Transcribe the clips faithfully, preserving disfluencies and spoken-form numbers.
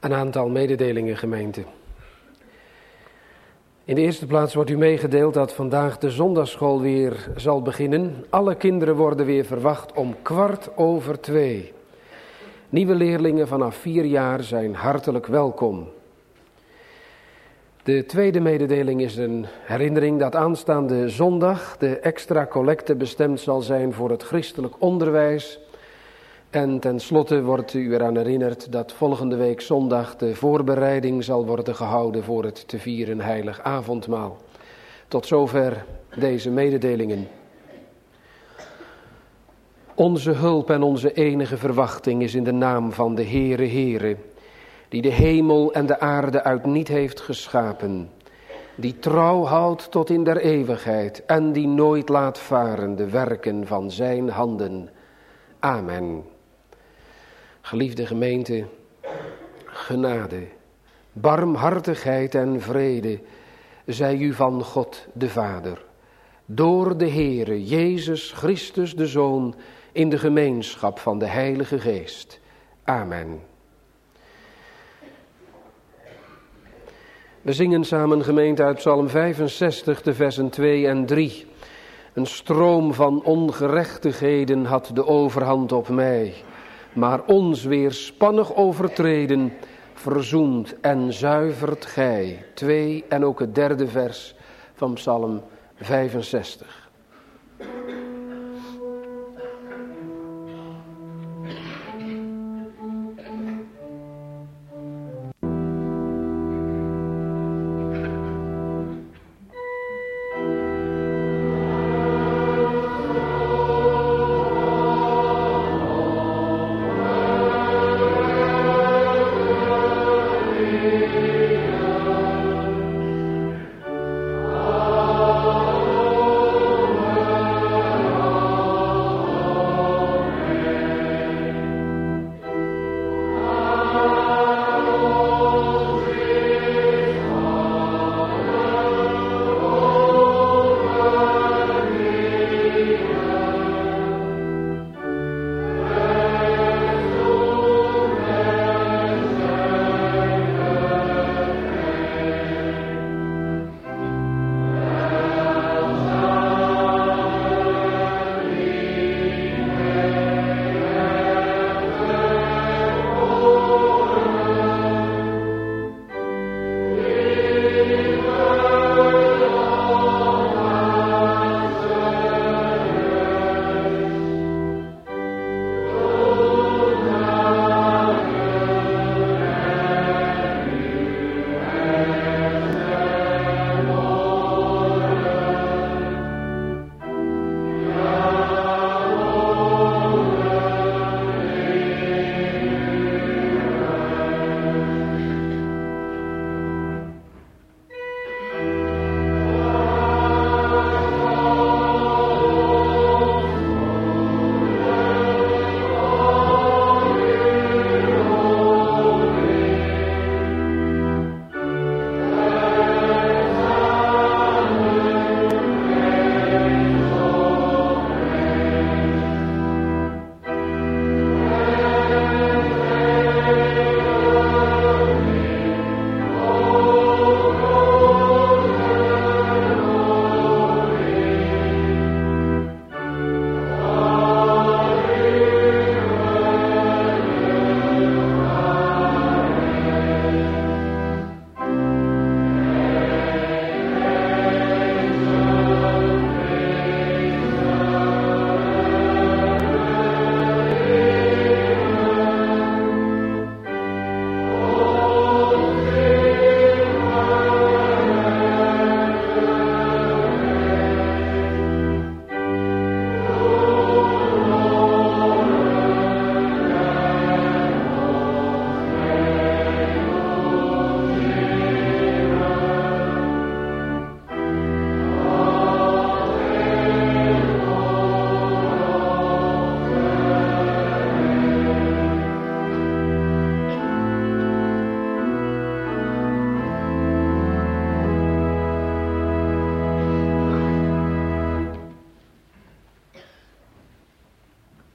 Een aantal mededelingen, gemeente. In de eerste plaats wordt u meegedeeld dat vandaag de zondagsschool weer zal beginnen. Alle kinderen worden weer verwacht om kwart over twee. Nieuwe leerlingen vanaf vier jaar zijn hartelijk welkom. De tweede mededeling is een herinnering dat aanstaande zondag de extra collecte bestemd zal zijn voor het christelijk onderwijs. En tenslotte wordt u eraan herinnerd dat volgende week zondag de voorbereiding zal worden gehouden voor het te vieren heilig avondmaal. Tot zover deze mededelingen. Onze hulp en onze enige verwachting is in de naam van de Heere Heere, die de hemel en de aarde uit niet heeft geschapen, die trouw houdt tot in der eeuwigheid en die nooit laat varen de werken van zijn handen. Amen. Geliefde gemeente, genade, barmhartigheid en vrede zij u van God de Vader, door de Heere Jezus Christus de Zoon, in de gemeenschap van de Heilige Geest. Amen. We zingen samen, gemeente, uit Psalm vijfenzestig, de versen twee en drie. Een stroom van ongerechtigheden had de overhand op mij, maar ons weerspannig overtreden verzoent en zuivert gij. Twee en ook het derde vers van Psalm vijfenzestig. Oh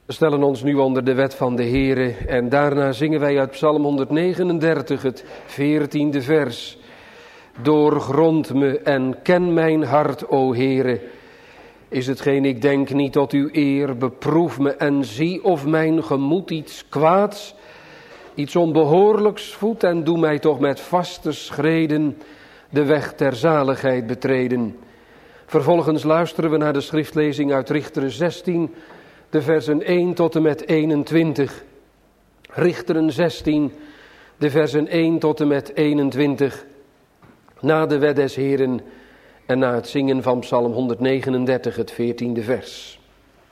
We stellen ons nu onder de wet van de Heere en daarna zingen wij uit Psalm honderdnegenendertig het veertiende vers. Doorgrond me en ken mijn hart, o Heere. Is hetgeen ik denk niet tot uw eer, beproef me en zie of mijn gemoed iets kwaads, iets onbehoorlijks voedt en doe mij toch met vaste schreden de weg ter zaligheid betreden. Vervolgens luisteren we naar de schriftlezing uit Richteren zestien, de versen één tot en met eenentwintig. Richteren zestien, de versen één tot en met eenentwintig. Na de wet des Heeren en na het zingen van Psalm honderdnegenendertig, het veertiende vers.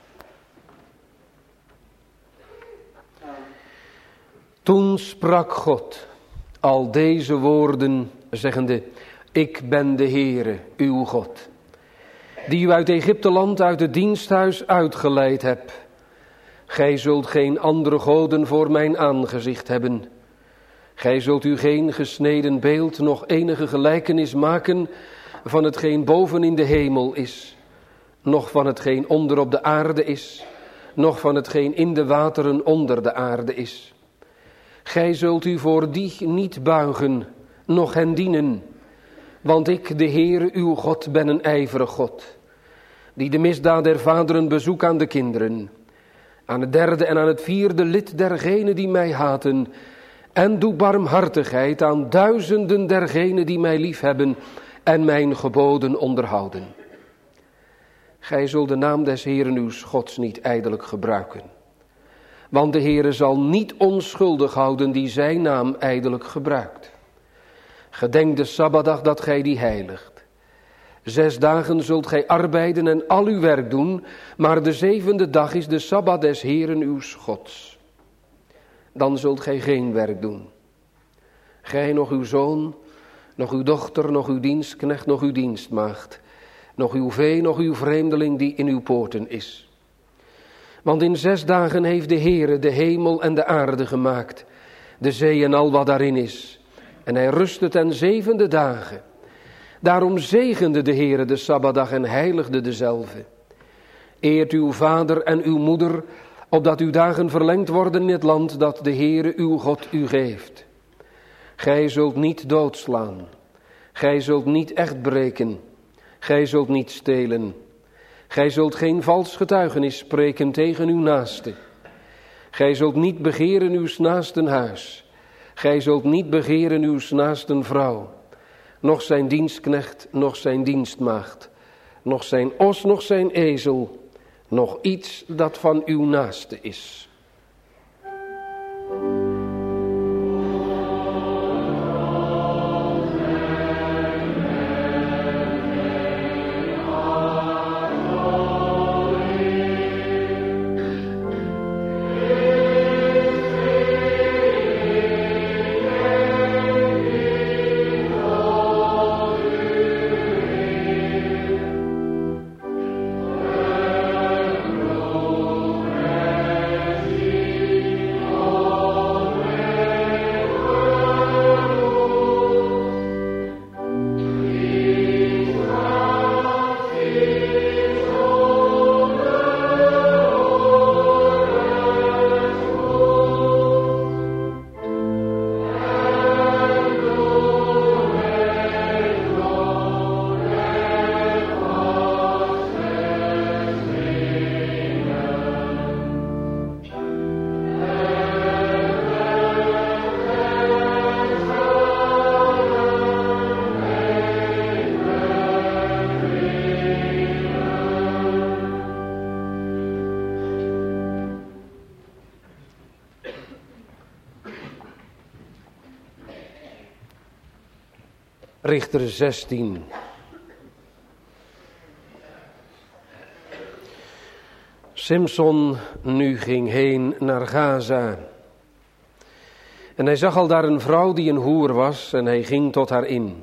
Toen sprak God al deze woorden, zeggende: Ik ben de Heere, uw God, die u uit Egypteland, uit het diensthuis uitgeleid heb. Gij zult geen andere goden voor mijn aangezicht hebben. Gij zult u geen gesneden beeld, nog enige gelijkenis maken van hetgeen boven in de hemel is, noch van hetgeen onder op de aarde is, noch van hetgeen in de wateren onder de aarde is. Gij zult u voor die niet buigen, noch hen dienen, want ik, de Heere uw God, ben een ijverig God, die de misdaad der vaderen bezoek aan de kinderen, aan het derde en aan het vierde lid dergenen die mij haten, en doe barmhartigheid aan duizenden dergenen die mij liefhebben en mijn geboden onderhouden. Gij zult de naam des Heeren uw Gods niet ijdelijk gebruiken, want de Heere zal niet onschuldig houden die zijn naam ijdelijk gebruikt. Gedenk de Sabbatdag dat gij die heiligt. Zes dagen zult gij arbeiden en al uw werk doen, maar de zevende dag is de Sabbat des Heeren uw Gods. Dan zult gij geen werk doen. Gij, nog uw zoon, nog uw dochter, nog uw dienstknecht, nog uw dienstmaagd, nog uw vee, nog uw vreemdeling die in uw poorten is. Want in zes dagen heeft de Heere de hemel en de aarde gemaakt, de zee en al wat daarin is. En hij rustte ten zevende dagen. Daarom zegende de Heere de Sabbatdag en heiligde dezelve. Eert uw vader en uw moeder, opdat uw dagen verlengd worden in het land dat de Heere uw God u geeft. Gij zult niet doodslaan. Gij zult niet echt breken. Gij zult niet stelen. Gij zult geen vals getuigenis spreken tegen uw naaste. Gij zult niet begeren uw naasten huis. Gij zult niet begeren uw naasten vrouw. Nog zijn dienstknecht, nog zijn dienstmaagd. Nog zijn os, nog zijn ezel. Nog iets dat van uw naaste is. Richteren zestien. Simson nu ging heen naar Gaza. En hij zag al daar een vrouw die een hoer was en hij ging tot haar in.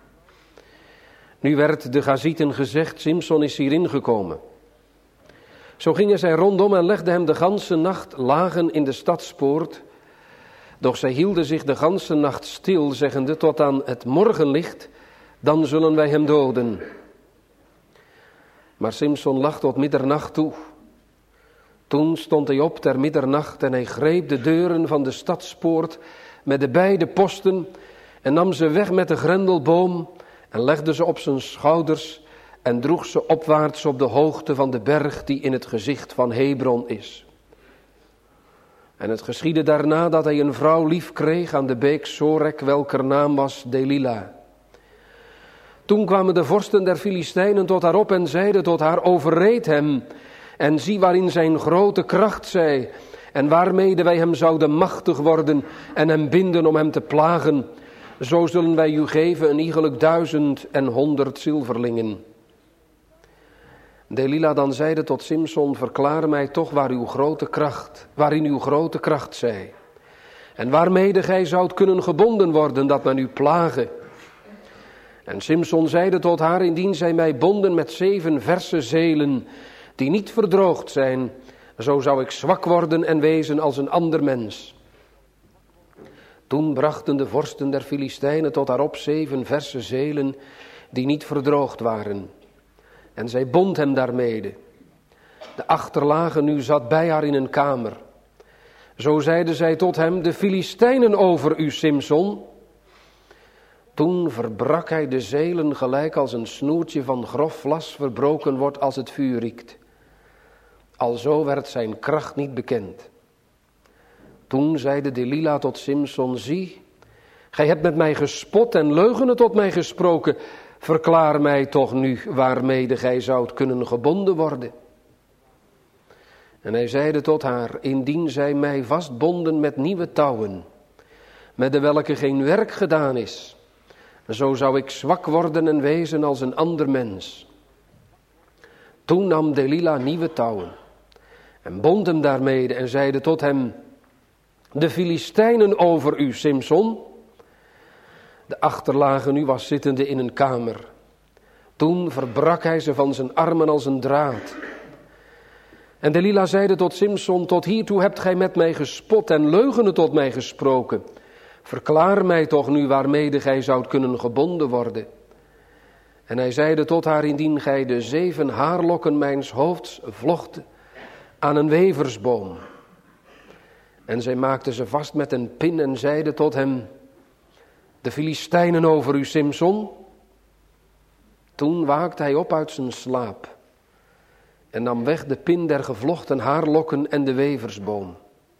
Nu werd de Gazieten gezegd, Simson is hierin gekomen. Zo gingen zij rondom en legden hem de ganse nacht lagen in de stadspoort. Doch zij hielden zich de ganse nacht stil, zeggende, tot aan het morgenlicht, dan zullen wij hem doden. Maar Simson lag tot middernacht toe. Toen stond hij op ter middernacht en hij greep de deuren van de stadspoort met de beide posten en nam ze weg met de grendelboom en legde ze op zijn schouders en droeg ze opwaarts op de hoogte van de berg die in het gezicht van Hebron is. En het geschiedde daarna dat hij een vrouw lief kreeg aan de beek Sorek, welker naam was Delila. Toen kwamen de vorsten der Filistijnen tot haar op en zeiden tot haar: overreed hem en zie waarin zijn grote kracht zij en waarmede wij hem zouden machtig worden en hem binden om hem te plagen. Zo zullen wij u geven een iegelijk duizend en honderd zilverlingen. Delila dan zeide tot Simson: verklaar mij toch waar uw grote kracht, waarin uw grote kracht zij, en waarmede gij zoudt kunnen gebonden worden, dat men u plage. En Simson zeide tot haar: indien zij mij bonden met zeven verse zelen, die niet verdroogd zijn, zo zou ik zwak worden en wezen als een ander mens. Toen brachten de vorsten der Filistijnen tot haar op zeven verse zelen, die niet verdroogd waren. En zij bond hem daarmede. De achterlage nu zat bij haar in een kamer. Zo zeiden zij tot hem: de Filistijnen over u, Simson. Toen verbrak hij de zelen gelijk als een snoertje van grof vlas verbroken wordt als het vuur riekt. Alzo werd zijn kracht niet bekend. Toen zeide Delila tot Simson: zie, gij hebt met mij gespot en leugenen tot mij gesproken. Verklaar mij toch nu waarmede gij zoudt kunnen gebonden worden. En hij zeide tot haar: indien zij mij vastbonden met nieuwe touwen, met de welke geen werk gedaan is, zo zou ik zwak worden en wezen als een ander mens. Toen nam Delila nieuwe touwen en bond hem daarmede en zeide tot hem: de Filistijnen over u, Simson. De achterlage nu was zittende in een kamer. Toen verbrak hij ze van zijn armen als een draad. En Delila zeide tot Simson: tot hiertoe hebt gij met mij gespot en leugenen tot mij gesproken. Verklaar mij toch nu waarmede gij zoudt kunnen gebonden worden. En hij zeide tot haar: indien gij de zeven haarlokken mijns hoofds vlocht aan een weversboom. En zij maakte ze vast met een pin en zeide tot hem: de Filistijnen over u, Simson. Toen waakte hij op uit zijn slaap en nam weg de pin der gevlochten haarlokken en de weversboom.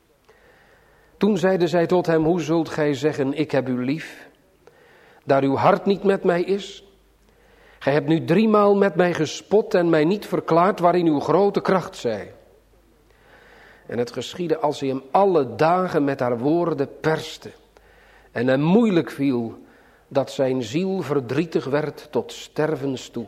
Toen zeide zij tot hem: hoe zult gij zeggen, ik heb u lief, daar uw hart niet met mij is? Gij hebt nu driemaal met mij gespot en mij niet verklaard waarin uw grote kracht zij. En het geschiedde als hij hem alle dagen met haar woorden perste en hem moeilijk viel, dat zijn ziel verdrietig werd tot stervens toe.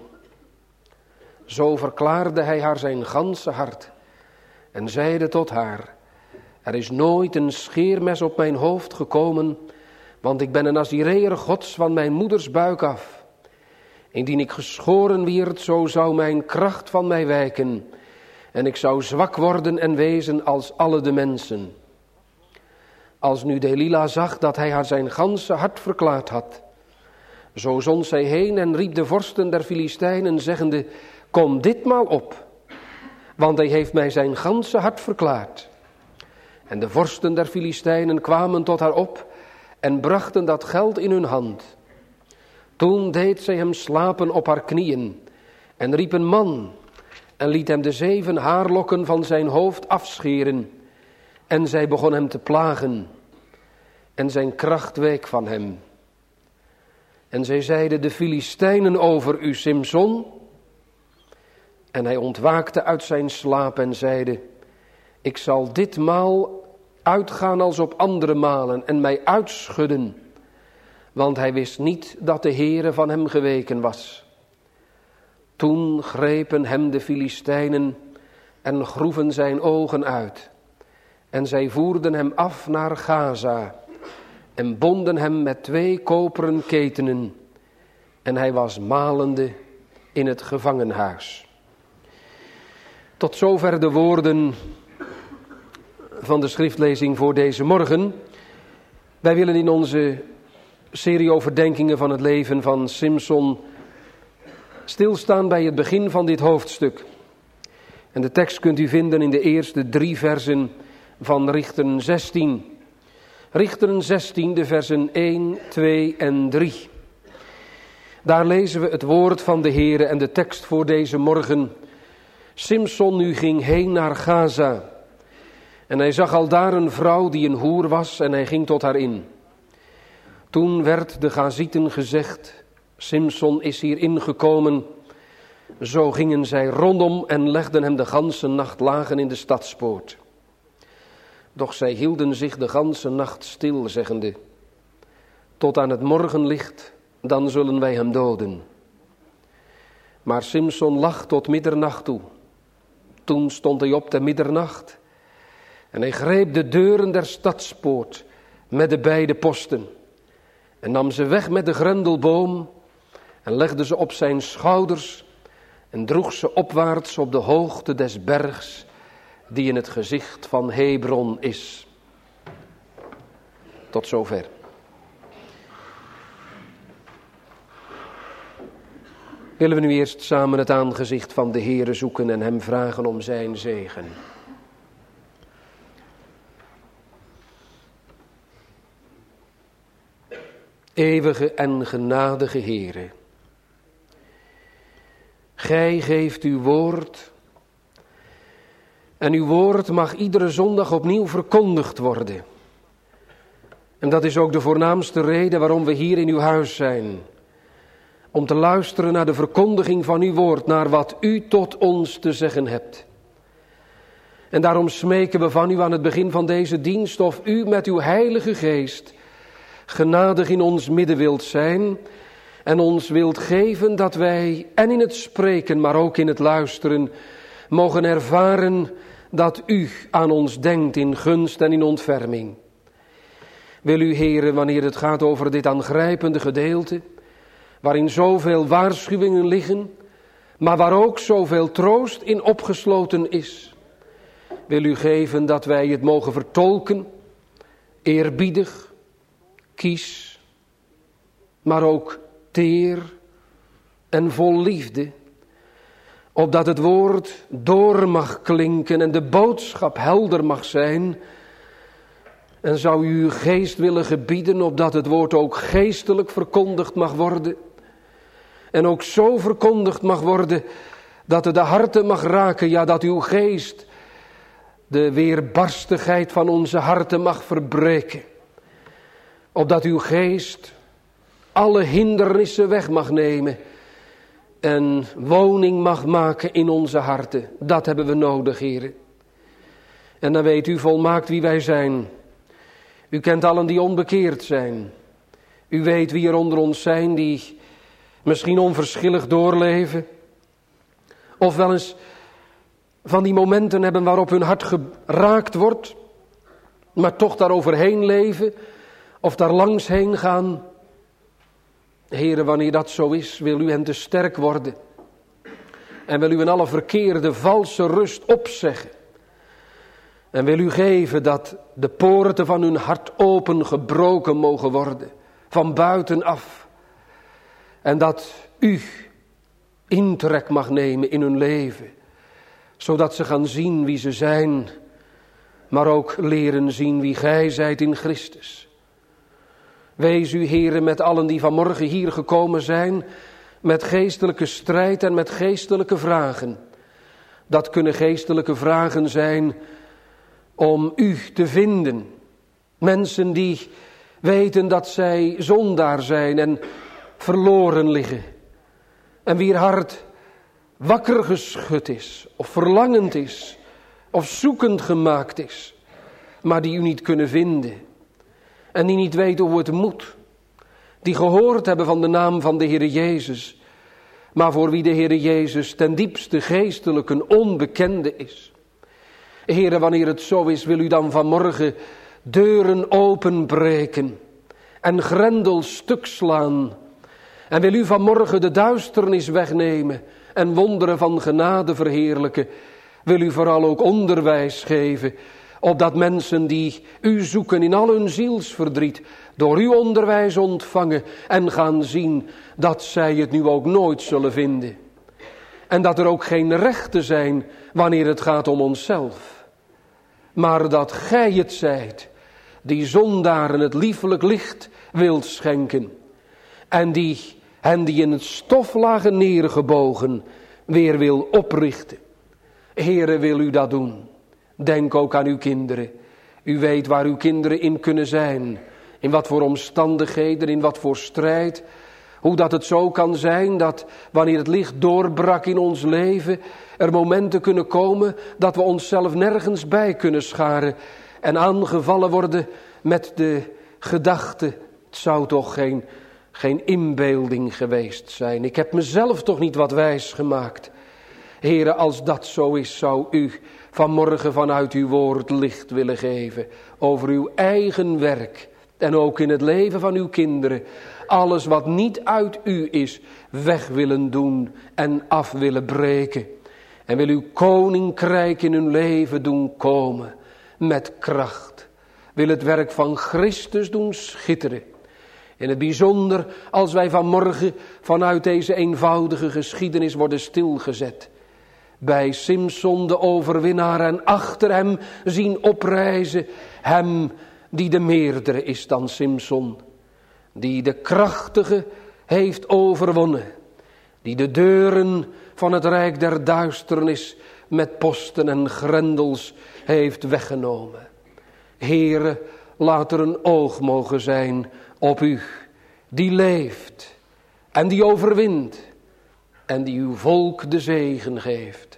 Zo verklaarde hij haar zijn ganse hart en zeide tot haar: er is nooit een scheermes op mijn hoofd gekomen, want ik ben een Nazireër Gods van mijn moeders buik af. Indien ik geschoren wierd, zo zou mijn kracht van mij wijken en ik zou zwak worden en wezen als alle de mensen. Als nu Delila zag dat hij haar zijn ganse hart verklaard had, zo zond zij heen en riep de vorsten der Filistijnen, zeggende: kom ditmaal op, want hij heeft mij zijn ganse hart verklaard. En de vorsten der Filistijnen kwamen tot haar op en brachten dat geld in hun hand. Toen deed zij hem slapen op haar knieën en riep een man en liet hem de zeven haarlokken van zijn hoofd afscheren. En zij begon hem te plagen en zijn kracht week van hem. En zij zeide: de Filistijnen over u, Simson. En hij ontwaakte uit zijn slaap en zeide: ik zal ditmaal uitgaan als op andere malen en mij uitschudden. Want hij wist niet dat de Heere van hem geweken was. Toen grepen hem de Filistijnen en groeven zijn ogen uit. En zij voerden hem af naar Gaza en bonden hem met twee koperen ketenen. En hij was malende in het gevangenhuis. Tot zover de woorden van de schriftlezing voor deze morgen. Wij willen in onze serie overdenkingen van het leven van Simson stilstaan bij het begin van dit hoofdstuk. En de tekst kunt u vinden in de eerste drie versen van Richteren zestien. Richteren zestien, de versen één, twee en drie. Daar lezen we het woord van de Heere en de tekst voor deze morgen. Simson nu ging heen naar Gaza. En hij zag al daar een vrouw die een hoer was en hij ging tot haar in. Toen werd de Gazieten gezegd, Simson is hier ingekomen. Zo gingen zij rondom en legden hem de ganse nacht lagen in de stadspoort. Doch zij hielden zich de ganse nacht stil, zeggende, tot aan het morgenlicht, dan zullen wij hem doden. Maar Simson lag tot middernacht toe. Toen stond hij op te middernacht en hij greep de deuren der stadspoort met de beide posten en nam ze weg met de grendelboom en legde ze op zijn schouders en droeg ze opwaarts op de hoogte des bergs die in het gezicht van Hebron is. Tot zover. Willen we nu eerst samen het aangezicht van de Heere zoeken en hem vragen om zijn zegen. Eeuwige en genadige Heere, Gij geeft uw woord en uw woord mag iedere zondag opnieuw verkondigd worden. En dat is ook de voornaamste reden waarom we hier in uw huis zijn. Om te luisteren naar de verkondiging van uw woord, naar wat u tot ons te zeggen hebt. En daarom smeken we van u aan het begin van deze dienst of u met uw heilige geest genadig in ons midden wilt zijn en ons wilt geven dat wij en in het spreken, maar ook in het luisteren, mogen ervaren dat u aan ons denkt in gunst en in ontferming. Wil u, Heere, wanneer het gaat over dit aangrijpende gedeelte, waarin zoveel waarschuwingen liggen, maar waar ook zoveel troost in opgesloten is, wil u geven dat wij het mogen vertolken, eerbiedig, kies, maar ook teer en vol liefde, opdat het woord door mag klinken en de boodschap helder mag zijn. En zou u uw geest willen gebieden, opdat het woord ook geestelijk verkondigd mag worden. En ook zo verkondigd mag worden, dat het de harten mag raken, ja, dat uw geest de weerbarstigheid van onze harten mag verbreken. Opdat uw geest alle hindernissen weg mag nemen en woning mag maken in onze harten. Dat hebben we nodig, Heere. En dan weet u volmaakt wie wij zijn. U kent allen die onbekeerd zijn. U weet wie er onder ons zijn die misschien onverschillig doorleven. Of wel eens van die momenten hebben waarop hun hart geraakt wordt, maar toch daaroverheen leven of daar langs heen gaan. Heere, wanneer dat zo is, wil u hen te sterk worden. En wil u in alle verkeerde, valse rust opzeggen. En wil u geven dat de poorten van hun hart open gebroken mogen worden, van buitenaf. En dat u intrek mag nemen in hun leven, zodat ze gaan zien wie ze zijn, maar ook leren zien wie gij zijt in Christus. Wees u, Heere, met allen die vanmorgen hier gekomen zijn, met geestelijke strijd en met geestelijke vragen. Dat kunnen geestelijke vragen zijn om u te vinden. Mensen die weten dat zij zondaar zijn en verloren liggen. En wier hart wakker geschud is, of verlangend is, of zoekend gemaakt is, maar die u niet kunnen vinden. En die niet weten hoe het moet. Die gehoord hebben van de naam van de Heere Jezus, maar voor wie de Heere Jezus ten diepste geestelijk een onbekende is. Heere, wanneer het zo is, wil u dan vanmorgen deuren openbreken en grendels stuk slaan. En wil u vanmorgen de duisternis wegnemen en wonderen van genade verheerlijken. Wil u vooral ook onderwijs geven, opdat mensen die u zoeken in al hun zielsverdriet, door uw onderwijs ontvangen en gaan zien dat zij het nu ook nooit zullen vinden. En dat er ook geen rechten zijn wanneer het gaat om onszelf. Maar dat gij het zijt die zondaren het liefelijk licht wilt schenken. En die hen die in het stof lagen neergebogen weer wil oprichten. Heere, wil u dat doen? Denk ook aan uw kinderen. U weet waar uw kinderen in kunnen zijn. In wat voor omstandigheden, in wat voor strijd. Hoe dat het zo kan zijn dat wanneer het licht doorbrak in ons leven, er momenten kunnen komen dat we onszelf nergens bij kunnen scharen. En aangevallen worden met de gedachte, het zou toch geen, geen inbeelding geweest zijn. Ik heb mezelf toch niet wat wijs gemaakt. Heere, als dat zo is, zou u vanmorgen vanuit uw woord licht willen geven over uw eigen werk. En ook in het leven van uw kinderen. Alles wat niet uit u is, weg willen doen en af willen breken. En wil uw koninkrijk in hun leven doen komen met kracht. Wil het werk van Christus doen schitteren. In het bijzonder als wij vanmorgen vanuit deze eenvoudige geschiedenis worden stilgezet. Bij Simson de overwinnaar en achter hem zien oprijzen hem die de meerdere is dan Simson. Die de krachtige heeft overwonnen. Die de deuren van het rijk der duisternis met posten en grendels heeft weggenomen. Heere, laat er een oog mogen zijn op u, die leeft en die overwint en die uw volk de zegen geeft.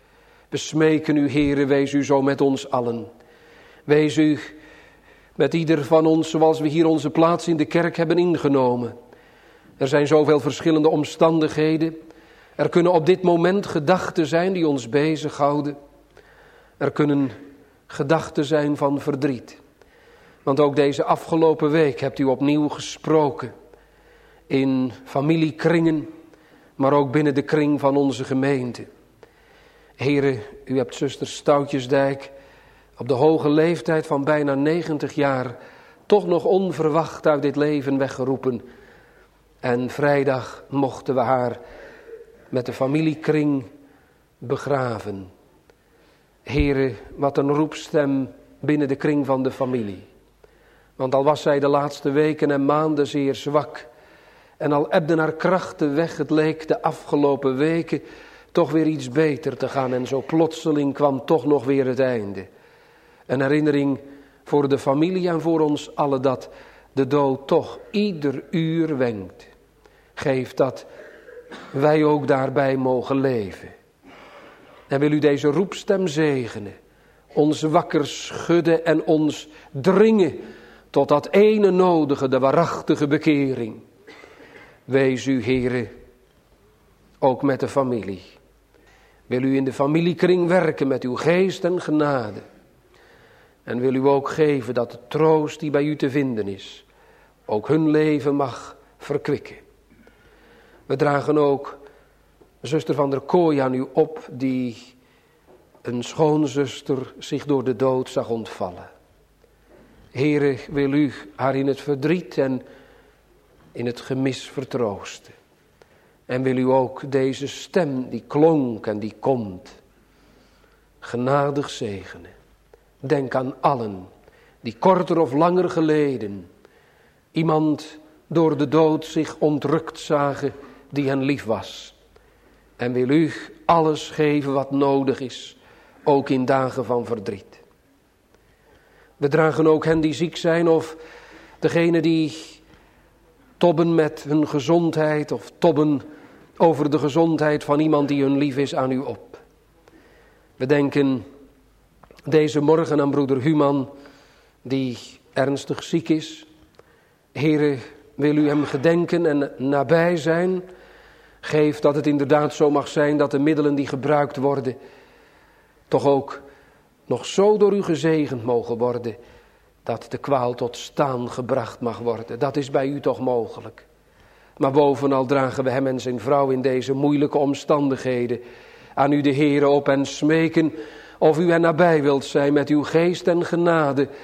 We smeken u, Heere, wees u zo met ons allen. Wees u met ieder van ons zoals we hier onze plaats in de kerk hebben ingenomen. Er zijn zoveel verschillende omstandigheden. Er kunnen op dit moment gedachten zijn die ons bezighouden. Er kunnen gedachten zijn van verdriet. Want ook deze afgelopen week hebt u opnieuw gesproken. In familiekringen, maar ook binnen de kring van onze gemeente. Here, u hebt zuster Stoutjesdijk op de hoge leeftijd van bijna negentig jaar toch nog onverwacht uit dit leven weggeroepen. En vrijdag mochten we haar met de familiekring begraven. Here, wat een roepstem binnen de kring van de familie. Want al was zij de laatste weken en maanden zeer zwak en al ebden haar krachten weg, het leek de afgelopen weken toch weer iets beter te gaan. En zo plotseling kwam toch nog weer het einde. Een herinnering voor de familie en voor ons allen dat de dood toch ieder uur wenkt. Geef dat wij ook daarbij mogen leven. En wil u deze roepstem zegenen. Ons wakker schudden en ons dringen tot dat ene nodige, de waarachtige bekering. Wees u, Heere, ook met de familie. Wil u in de familiekring werken met uw geest en genade. En wil u ook geven dat de troost die bij u te vinden is, ook hun leven mag verkwikken. We dragen ook zuster van der Kooi aan u op, die een schoonzuster zich door de dood zag ontvallen. Heere, wil u haar in het verdriet en in het gemis vertroosten. En wil u ook deze stem die klonk en die komt, genadig zegenen. Denk aan allen die korter of langer geleden iemand door de dood zich ontrukt zagen die hen lief was. En wil u alles geven wat nodig is, ook in dagen van verdriet. We dragen ook hen die ziek zijn of degene die tobben met hun gezondheid of tobben over de gezondheid van iemand die hun lief is aan u op. We denken deze morgen aan broeder Human die ernstig ziek is. Heere, wil u hem gedenken en nabij zijn. Geef dat het inderdaad zo mag zijn dat de middelen die gebruikt worden toch ook nog zo door u gezegend mogen worden dat de kwaal tot staan gebracht mag worden. Dat is bij u toch mogelijk. Maar bovenal dragen we hem en zijn vrouw in deze moeilijke omstandigheden aan u de Heere op en smeken of u hen nabij wilt zijn met uw geest en genade.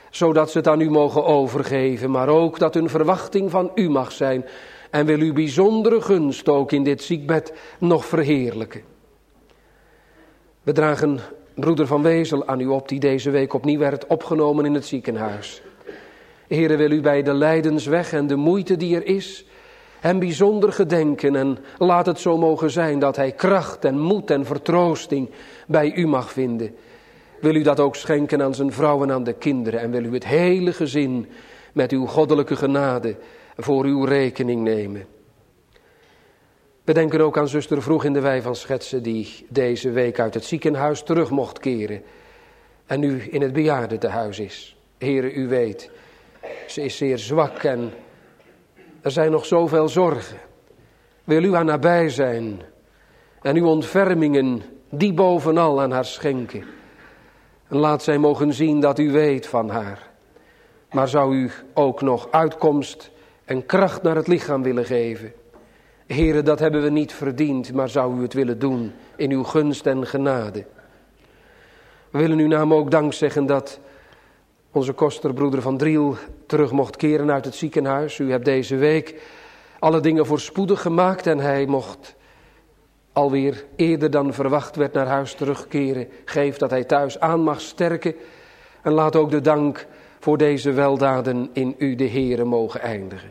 zodat ze het aan u mogen overgeven, maar ook dat hun verwachting van u mag zijn en wil uw bijzondere gunst ook in dit ziekbed nog verheerlijken. We dragen broeder Van Wezel aan u op, die deze week opnieuw werd opgenomen in het ziekenhuis. Heere, wil u bij de lijdensweg en de moeite die er is, hem bijzonder gedenken en laat het zo mogen zijn dat hij kracht en moed en vertroosting bij u mag vinden. Wil u dat ook schenken aan zijn vrouw en aan de kinderen en wil u het hele gezin met uw goddelijke genade voor uw rekening nemen. We denken ook aan zuster Vroeg in de Wei van Schetsen, die deze week uit het ziekenhuis terug mocht keren en nu in het bejaardentehuis is. Heere, u weet, ze is zeer zwak en er zijn nog zoveel zorgen. Wil u haar nabij zijn en uw ontfermingen die bovenal aan haar schenken. En laat zij mogen zien dat u weet van haar. Maar zou u ook nog uitkomst en kracht naar het lichaam willen geven. Heere, dat hebben we niet verdiend, maar zou u het willen doen in uw gunst en genade. We willen uw naam ook dank zeggen dat onze kosterbroeder Van Driel terug mocht keren uit het ziekenhuis. U hebt deze week alle dingen voorspoedig gemaakt en hij mocht alweer eerder dan verwacht werd naar huis terugkeren. Geef dat hij thuis aan mag sterken en laat ook de dank voor deze weldaden in u de Heere mogen eindigen.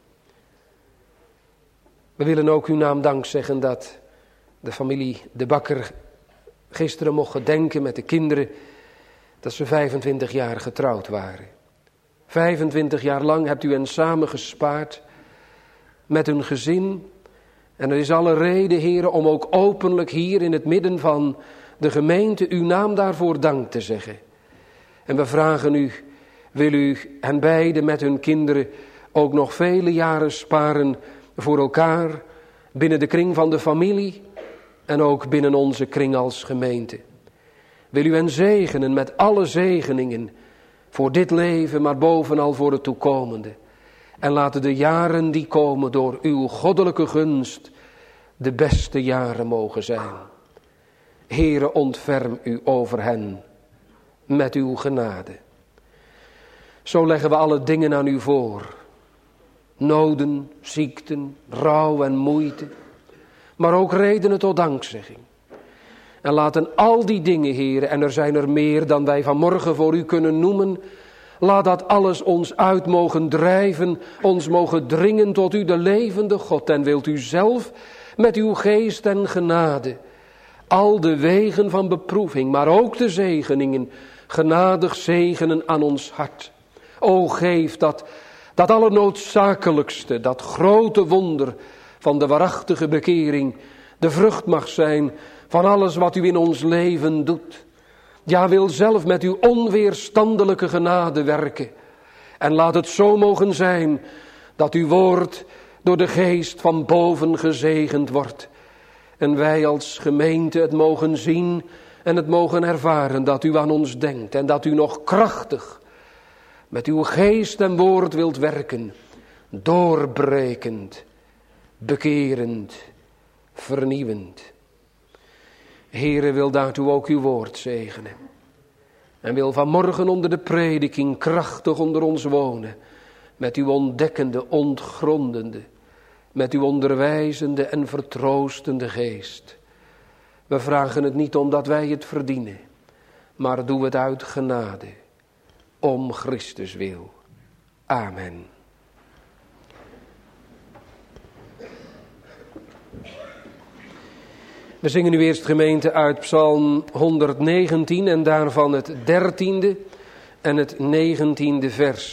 We willen ook uw naam dank zeggen dat de familie De Bakker gisteren mocht gedenken met de kinderen dat ze vijfentwintig jaar getrouwd waren. vijfentwintig jaar lang hebt u hen samen gespaard met hun gezin. En er is alle reden, Heere, om ook openlijk hier in het midden van de gemeente uw naam daarvoor dank te zeggen. En we vragen u, wil u hen beiden met hun kinderen ook nog vele jaren sparen voor elkaar, binnen de kring van de familie en ook binnen onze kring als gemeente. Wil u hen zegenen met alle zegeningen voor dit leven, maar bovenal voor het toekomende. En laten de jaren die komen door uw goddelijke gunst de beste jaren mogen zijn. Heere, ontferm u over hen met uw genade. Zo leggen we alle dingen aan u voor. Noden, ziekten, rouw en moeite. Maar ook redenen tot dankzegging. En laten al die dingen, Heere, en er zijn er meer dan wij vanmorgen voor u kunnen noemen. Laat dat alles ons uit mogen drijven, ons mogen dringen tot u, de levende God. En wilt u zelf met uw geest en genade al de wegen van beproeving, maar ook de zegeningen, genadig zegenen aan ons hart. O, geef dat, dat allernoodzakelijkste, dat grote wonder van de waarachtige bekering, de vrucht mag zijn van alles wat u in ons leven doet. Ja, wil zelf met uw onweerstandelijke genade werken. En laat het zo mogen zijn dat uw woord door de geest van boven gezegend wordt. En wij als gemeente het mogen zien en het mogen ervaren dat u aan ons denkt. En dat u nog krachtig met uw geest en woord wilt werken. Doorbrekend, bekerend, vernieuwend. Heere, wil daartoe ook uw woord zegenen. En wil vanmorgen onder de prediking krachtig onder ons wonen. Met uw ontdekkende, ontgrondende, met uw onderwijzende en vertroostende geest. We vragen het niet omdat wij het verdienen, maar doe het uit genade, om Christus wil. Amen. We zingen nu eerst, gemeente, uit Psalm honderdnegentien en daarvan het dertiende en het negentiende vers.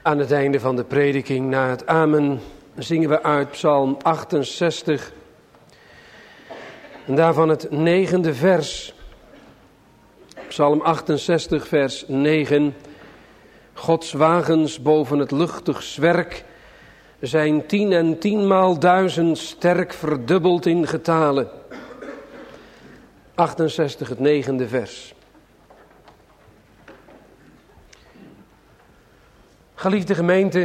Aan het einde van de prediking, na het amen, zingen we uit Psalm achtenzestig. En daarvan het negende vers. Psalm achtenzestig, vers negen. Gods wagens boven het luchtig zwerk zijn tien en tienmaal duizend sterk verdubbeld in getale. achtenzestig, het negende vers. Geliefde gemeente,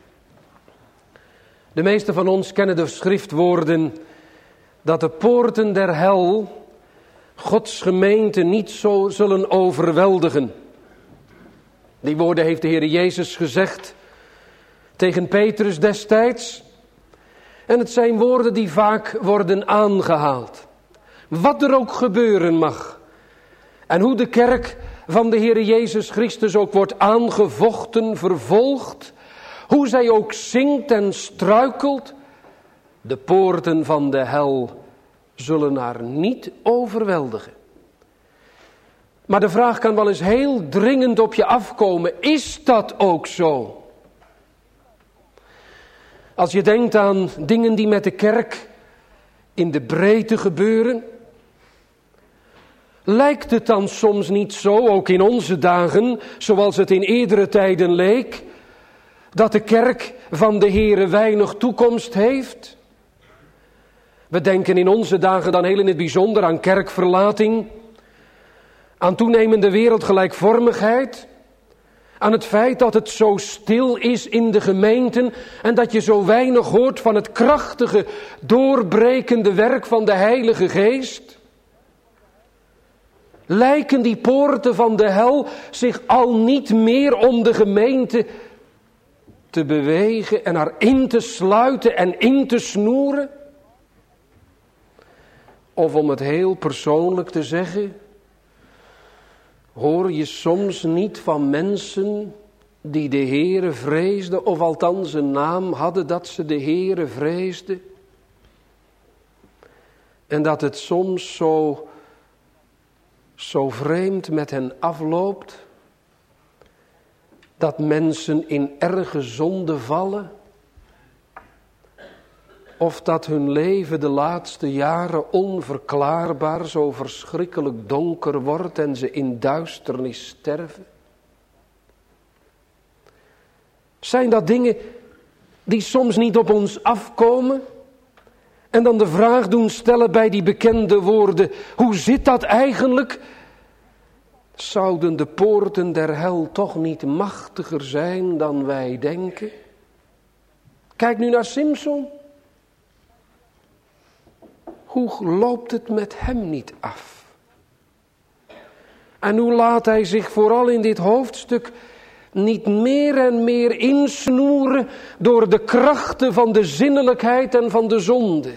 de meesten van ons kennen de schriftwoorden dat de poorten der hel Gods gemeente niet zo zullen overweldigen. Die woorden heeft de Heer Jezus gezegd tegen Petrus destijds. En het zijn woorden die vaak worden aangehaald. Wat er ook gebeuren mag. En hoe de kerk van de Heer Jezus Christus ook wordt aangevochten, vervolgd. Hoe zij ook zinkt en struikelt. De poorten van de hel zullen haar niet overweldigen. Maar de vraag kan wel eens heel dringend op je afkomen. Is dat ook zo? Als je denkt aan dingen die met de kerk in de breedte gebeuren. Lijkt het dan soms niet zo, ook in onze dagen, zoals het in eerdere tijden leek, dat de kerk van de Heere weinig toekomst heeft? We denken in onze dagen dan heel in het bijzonder aan kerkverlating, aan toenemende wereldgelijkvormigheid, aan het feit dat het zo stil is in de gemeenten en dat je zo weinig hoort van het krachtige, doorbrekende werk van de Heilige Geest. Lijken die poorten van de hel zich al niet meer om de gemeente te bewegen en haar in te sluiten en in te snoeren? Of om het heel persoonlijk te zeggen, hoor je soms niet van mensen die de Heere vreesden, of althans een naam hadden dat ze de Heere vreesden? En dat het soms zo, zo vreemd met hen afloopt, dat mensen in erge zonde vallen, of dat hun leven de laatste jaren onverklaarbaar zo verschrikkelijk donker wordt en ze in duisternis sterven? Zijn dat dingen die soms niet op ons afkomen? En dan de vraag doen stellen bij die bekende woorden, hoe zit dat eigenlijk? Zouden de poorten der hel toch niet machtiger zijn dan wij denken? Kijk nu naar Simson. Hoe loopt het met hem niet af? En hoe laat hij zich vooral in dit hoofdstuk niet meer en meer insnoeren door de krachten van de zinnelijkheid en van de zonde?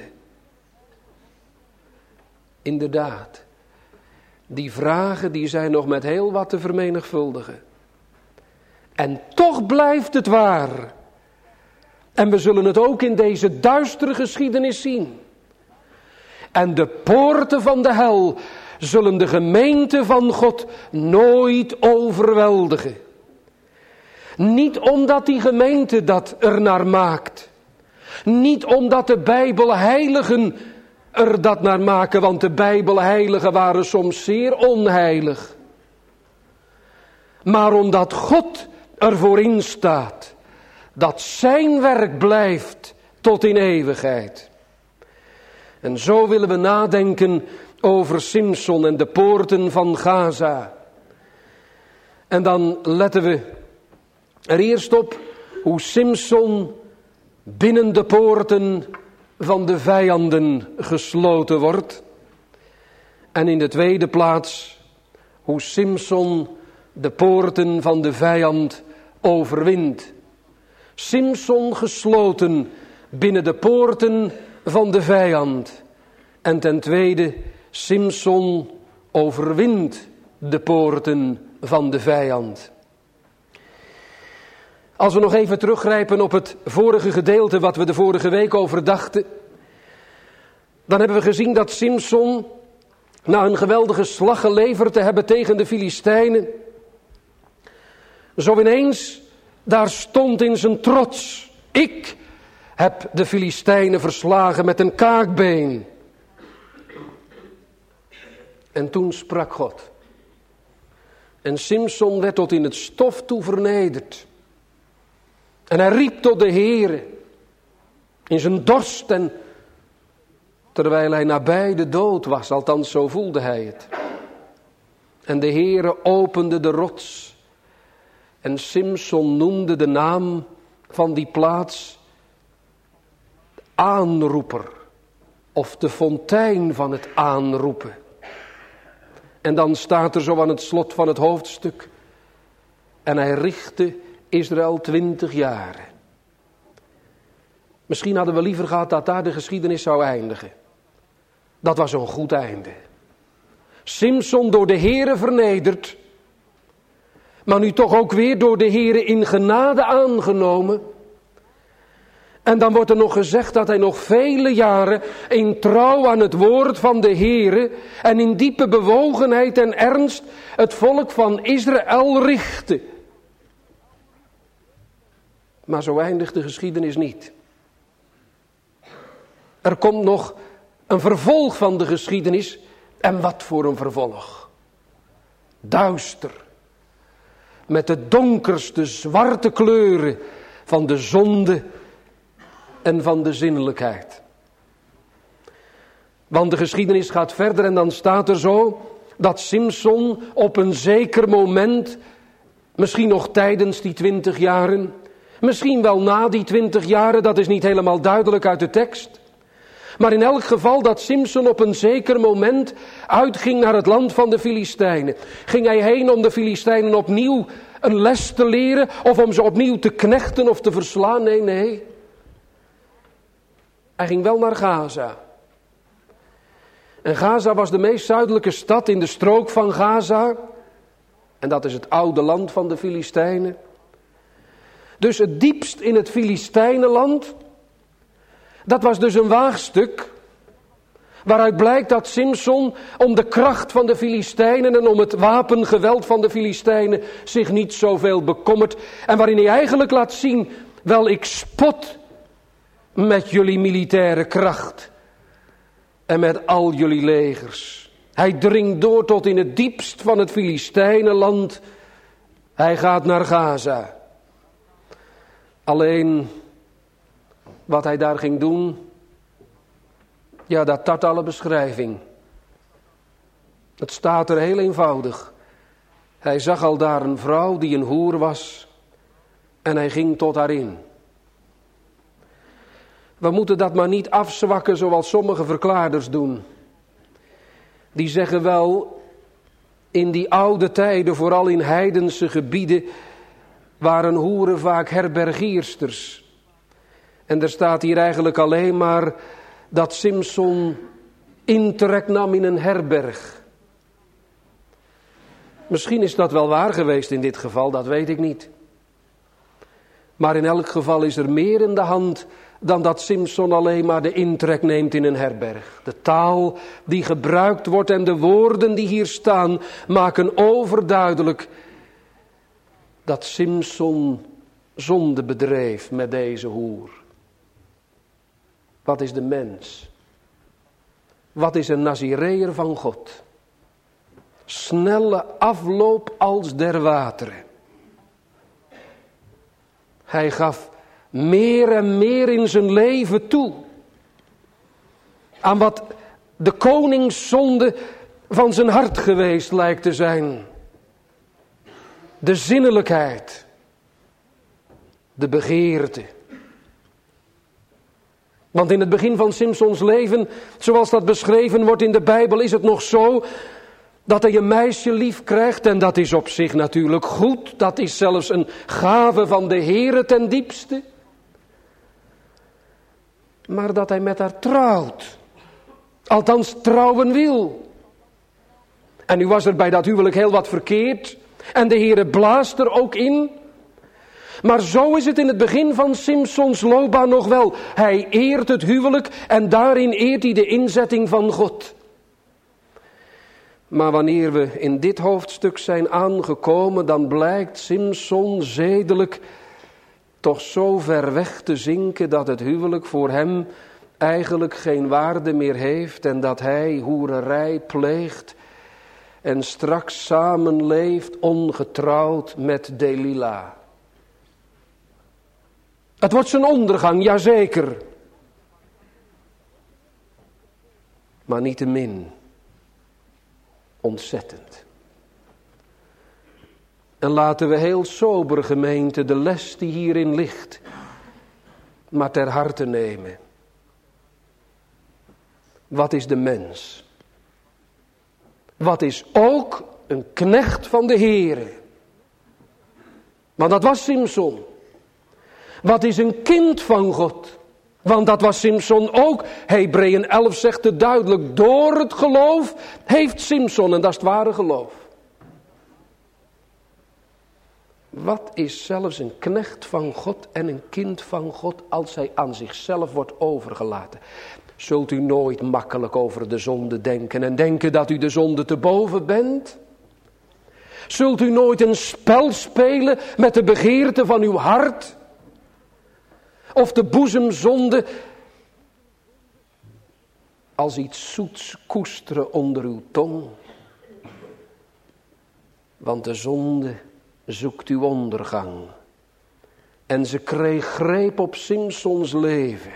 Inderdaad, die vragen die zijn nog met heel wat te vermenigvuldigen. En toch blijft het waar. En we zullen het ook in deze duistere geschiedenis zien. En de poorten van de hel zullen de gemeente van God nooit overweldigen. Niet omdat die gemeente dat ernaar maakt. Niet omdat de Bijbelheiligen er dat naar maken, want de Bijbelheiligen waren soms zeer onheilig. Maar omdat God ervoor instaat dat zijn werk blijft tot in eeuwigheid. En zo willen we nadenken over Simson en de poorten van Gaza. En dan letten we er eerst op hoe Simson binnen de poorten van de vijanden gesloten wordt. En in de tweede plaats hoe Simson de poorten van de vijand overwint. Simson gesloten binnen de poorten van de vijand. En ten tweede, Simson overwint de poorten van de vijand. Als we nog even teruggrijpen op het vorige gedeelte wat we de vorige week overdachten, dan hebben we gezien dat Simson, na een geweldige slag geleverd te hebben tegen de Filistijnen, zo ineens daar stond in zijn trots: ik heb de Filistijnen verslagen met een kaakbeen. En toen sprak God. En Simson werd tot in het stof toe vernederd. En hij riep tot de Heere in zijn dorst, en terwijl hij nabij de dood was, althans zo voelde hij het. En de Heere opende de rots. En Simson noemde de naam van die plaats aanroeper, of de fontein van het aanroepen. En dan staat er zo aan het slot van het hoofdstuk: en hij richtte Israël twintig jaren. Misschien hadden we liever gehad dat daar de geschiedenis zou eindigen. Dat was een goed einde. Simson door de Heere vernederd, maar nu toch ook weer door de Heere in genade aangenomen. En dan wordt er nog gezegd dat hij nog vele jaren in trouw aan het woord van de Heere en in diepe bewogenheid en ernst het volk van Israël richtte. Maar zo eindigt de geschiedenis niet. Er komt nog een vervolg van de geschiedenis. En wat voor een vervolg. Duister. Met de donkerste zwarte kleuren van de zonde en van de zinnelijkheid. Want de geschiedenis gaat verder en dan staat er zo dat Simson op een zeker moment, misschien nog tijdens die twintig jaren, misschien wel na die twintig jaren, dat is niet helemaal duidelijk uit de tekst. Maar in elk geval dat Simson op een zeker moment uitging naar het land van de Filistijnen. Ging hij heen om de Filistijnen opnieuw een les te leren of om ze opnieuw te knechten of te verslaan? Nee, nee. Hij ging wel naar Gaza. En Gaza was de meest zuidelijke stad in de strook van Gaza. En dat is het oude land van de Filistijnen. Dus het diepst in het Filistijnenland. Dat was dus een waagstuk. Waaruit blijkt dat Simson om de kracht van de Filistijnen en om het wapengeweld van de Filistijnen zich niet zoveel bekommert. En waarin hij eigenlijk laat zien: wel, ik spot met jullie militaire kracht en met al jullie legers. Hij dringt door tot in het diepst van het Filistijnenland. Hij gaat naar Gaza. Alleen wat hij daar ging doen, ja, dat tart alle beschrijving. Het staat er heel eenvoudig. Hij zag al daar een vrouw die een hoer was en hij ging tot haar in. We moeten dat maar niet afzwakken zoals sommige verklaarders doen. Die zeggen wel, in die oude tijden, vooral in heidense gebieden, waren hoeren vaak herbergiersters. En er staat hier eigenlijk alleen maar dat Simson intrek nam in een herberg. Misschien is dat wel waar geweest in dit geval, dat weet ik niet. Maar in elk geval is er meer in de hand dan dat Simson alleen maar de intrek neemt in een herberg. De taal die gebruikt wordt en de woorden die hier staan maken overduidelijk dat Simson zonde bedreef met deze hoer. Wat is de mens? Wat is een Nazireër van God? Snelle afloop als der wateren. Hij gaf meer en meer in zijn leven toe aan wat de koningszonde van zijn hart geweest lijkt te zijn. De zinnelijkheid, de begeerte. Want in het begin van Simsons leven, zoals dat beschreven wordt in de Bijbel, is het nog zo dat hij een meisje lief krijgt. En dat is op zich natuurlijk goed. Dat is zelfs een gave van de Heere ten diepste. Maar dat hij met haar trouwt. Althans trouwen wil. En nu was er bij dat huwelijk heel wat verkeerd. En de Heere blaast er ook in. Maar zo is het in het begin van Simsons loopbaan nog wel. Hij eert het huwelijk en daarin eert hij de inzetting van God. Maar wanneer we in dit hoofdstuk zijn aangekomen, dan blijkt Simson zedelijk toch zo ver weg te zinken dat het huwelijk voor hem eigenlijk geen waarde meer heeft en dat hij hoererij pleegt en straks samenleeft ongetrouwd met Delila. Het wordt zijn ondergang, jazeker. Maar niettemin ontzettend. En laten we heel sober, gemeente, de les die hierin ligt, maar ter harte nemen. Wat is de mens? Wat is ook een knecht van de Heere? Want dat was Simson. Wat is een kind van God? Want dat was Simson ook. Hebreeën elf zegt het duidelijk. Door het geloof heeft Simson, en dat is het ware geloof. Wat is zelfs een knecht van God en een kind van God als hij aan zichzelf wordt overgelaten? Zult u nooit makkelijk over de zonde denken en denken dat u de zonde te boven bent? Zult u nooit een spel spelen met de begeerte van uw hart? Of de boezemzonde als iets zoets koesteren onder uw tong? Want de zonde zoekt uw ondergang. En ze kreeg greep op Simsons leven.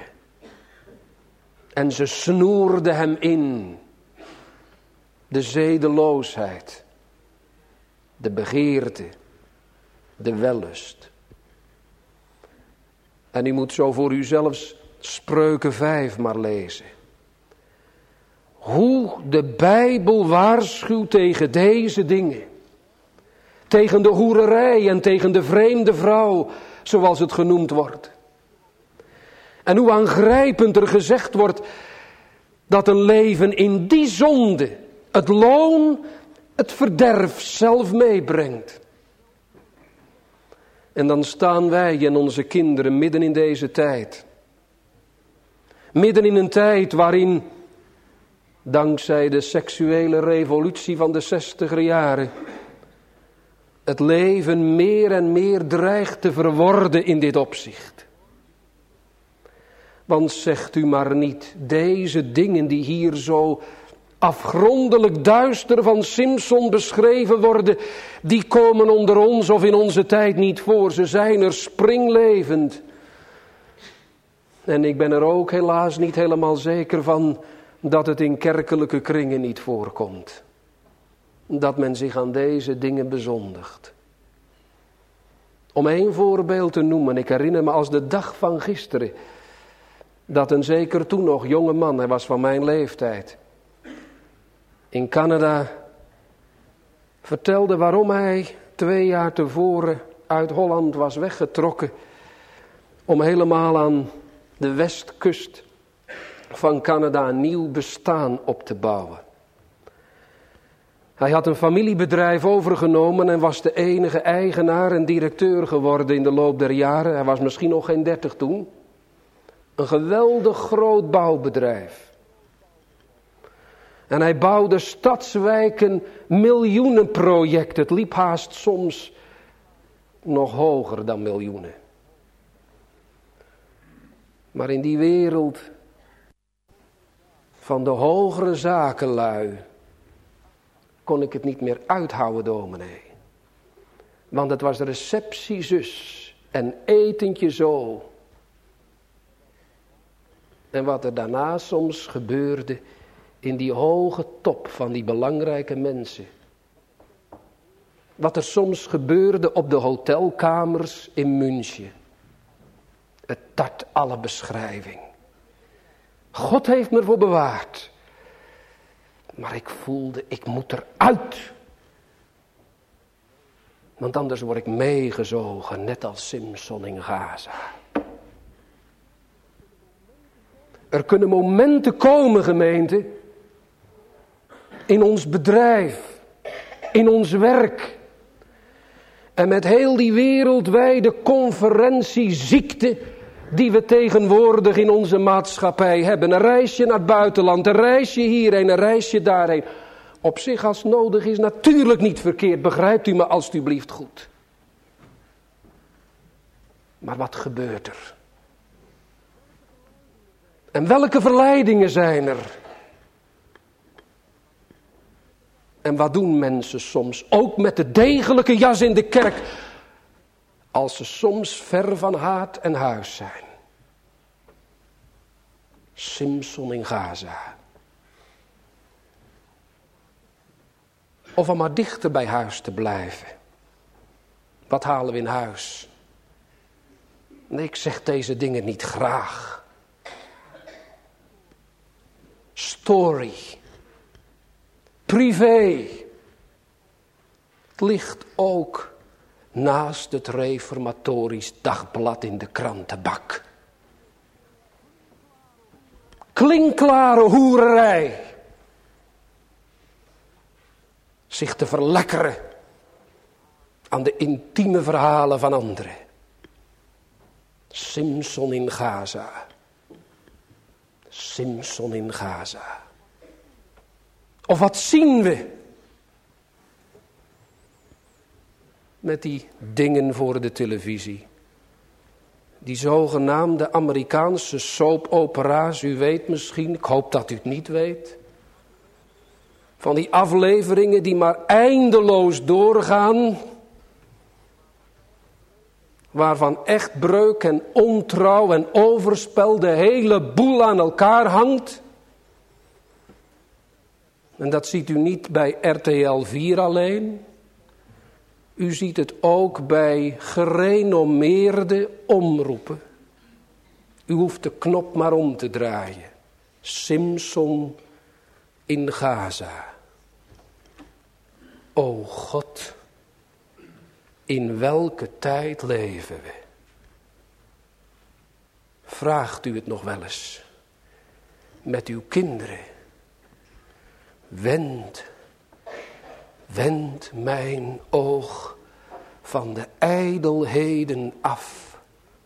En ze snoerde hem in. De zedeloosheid. De begeerte. De wellust. En u moet zo voor u zelfs Spreuken vijf maar lezen. Hoe de Bijbel waarschuwt tegen deze dingen. Tegen de hoererij en tegen de vreemde vrouw, zoals het genoemd wordt. En hoe aangrijpend er gezegd wordt dat een leven in die zonde het loon, het verderf zelf meebrengt. En dan staan wij en onze kinderen midden in deze tijd. Midden in een tijd waarin, dankzij de seksuele revolutie van de zestiger jaren, het leven meer en meer dreigt te verworden in dit opzicht. Want zegt u maar niet, deze dingen die hier zo afgrondelijk duister van Simson beschreven worden, die komen onder ons of in onze tijd niet voor. Ze zijn er springlevend. En ik ben er ook helaas niet helemaal zeker van dat het in kerkelijke kringen niet voorkomt. Dat men zich aan deze dingen bezondigt. Om één voorbeeld te noemen, ik herinner me als de dag van gisteren, dat een zeker toen nog jonge man, hij was van mijn leeftijd, in Canada vertelde waarom hij twee jaar tevoren uit Holland was weggetrokken om helemaal aan de westkust van Canada een nieuw bestaan op te bouwen. Hij had een familiebedrijf overgenomen en was de enige eigenaar en directeur geworden in de loop der jaren. Hij was misschien nog geen dertig toen. Een geweldig groot bouwbedrijf. En hij bouwde stadswijken, miljoenenprojecten. Het liep haast soms nog hoger dan miljoenen. Maar in die wereld van de hogere zakenlui kon ik het niet meer uithouden, dominee. Want het was receptiezus en etentje zo. En wat er daarna soms gebeurde in die hoge top van die belangrijke mensen. Wat er soms gebeurde op de hotelkamers in München. Het tart alle beschrijving. God heeft me ervoor bewaard. Maar ik voelde, ik moet eruit. Want anders word ik meegezogen, net als Simson in Gaza. Er kunnen momenten komen, gemeente, in ons bedrijf, in ons werk. En met heel die wereldwijde conferentieziekte die we tegenwoordig in onze maatschappij hebben. Een reisje naar het buitenland, een reisje hierheen, een reisje daarheen. Op zich als nodig is natuurlijk niet verkeerd, begrijpt u me alstublieft goed. Maar wat gebeurt er? En welke verleidingen zijn er? En wat doen mensen soms, ook met de degelijke jas in de kerk, als ze soms ver van haard en huis zijn? Simson in Gaza. Of om maar dichter bij huis te blijven. Wat halen we in huis? Nee, ik zeg deze dingen niet graag. Story. Privé. Het ligt ook naast het reformatorisch dagblad in de krantenbak. Klinkklare hoererij. Zich te verlekkeren aan de intieme verhalen van anderen. Simson in Gaza. Simson in Gaza. Of wat zien we? Met die dingen voor de televisie. Die zogenaamde Amerikaanse soap-opera's, u weet misschien, ik hoop dat u het niet weet. Van die afleveringen die maar eindeloos doorgaan. Waarvan echtbreuk en ontrouw en overspel de hele boel aan elkaar hangt. En dat ziet u niet bij R T L vier alleen. U ziet het ook bij gerenommeerde omroepen. U hoeft de knop maar om te draaien. Simson in Gaza. O God, in welke tijd leven we? Vraagt u het nog wel eens met uw kinderen? Wend, wend mijn oog van de ijdelheden af.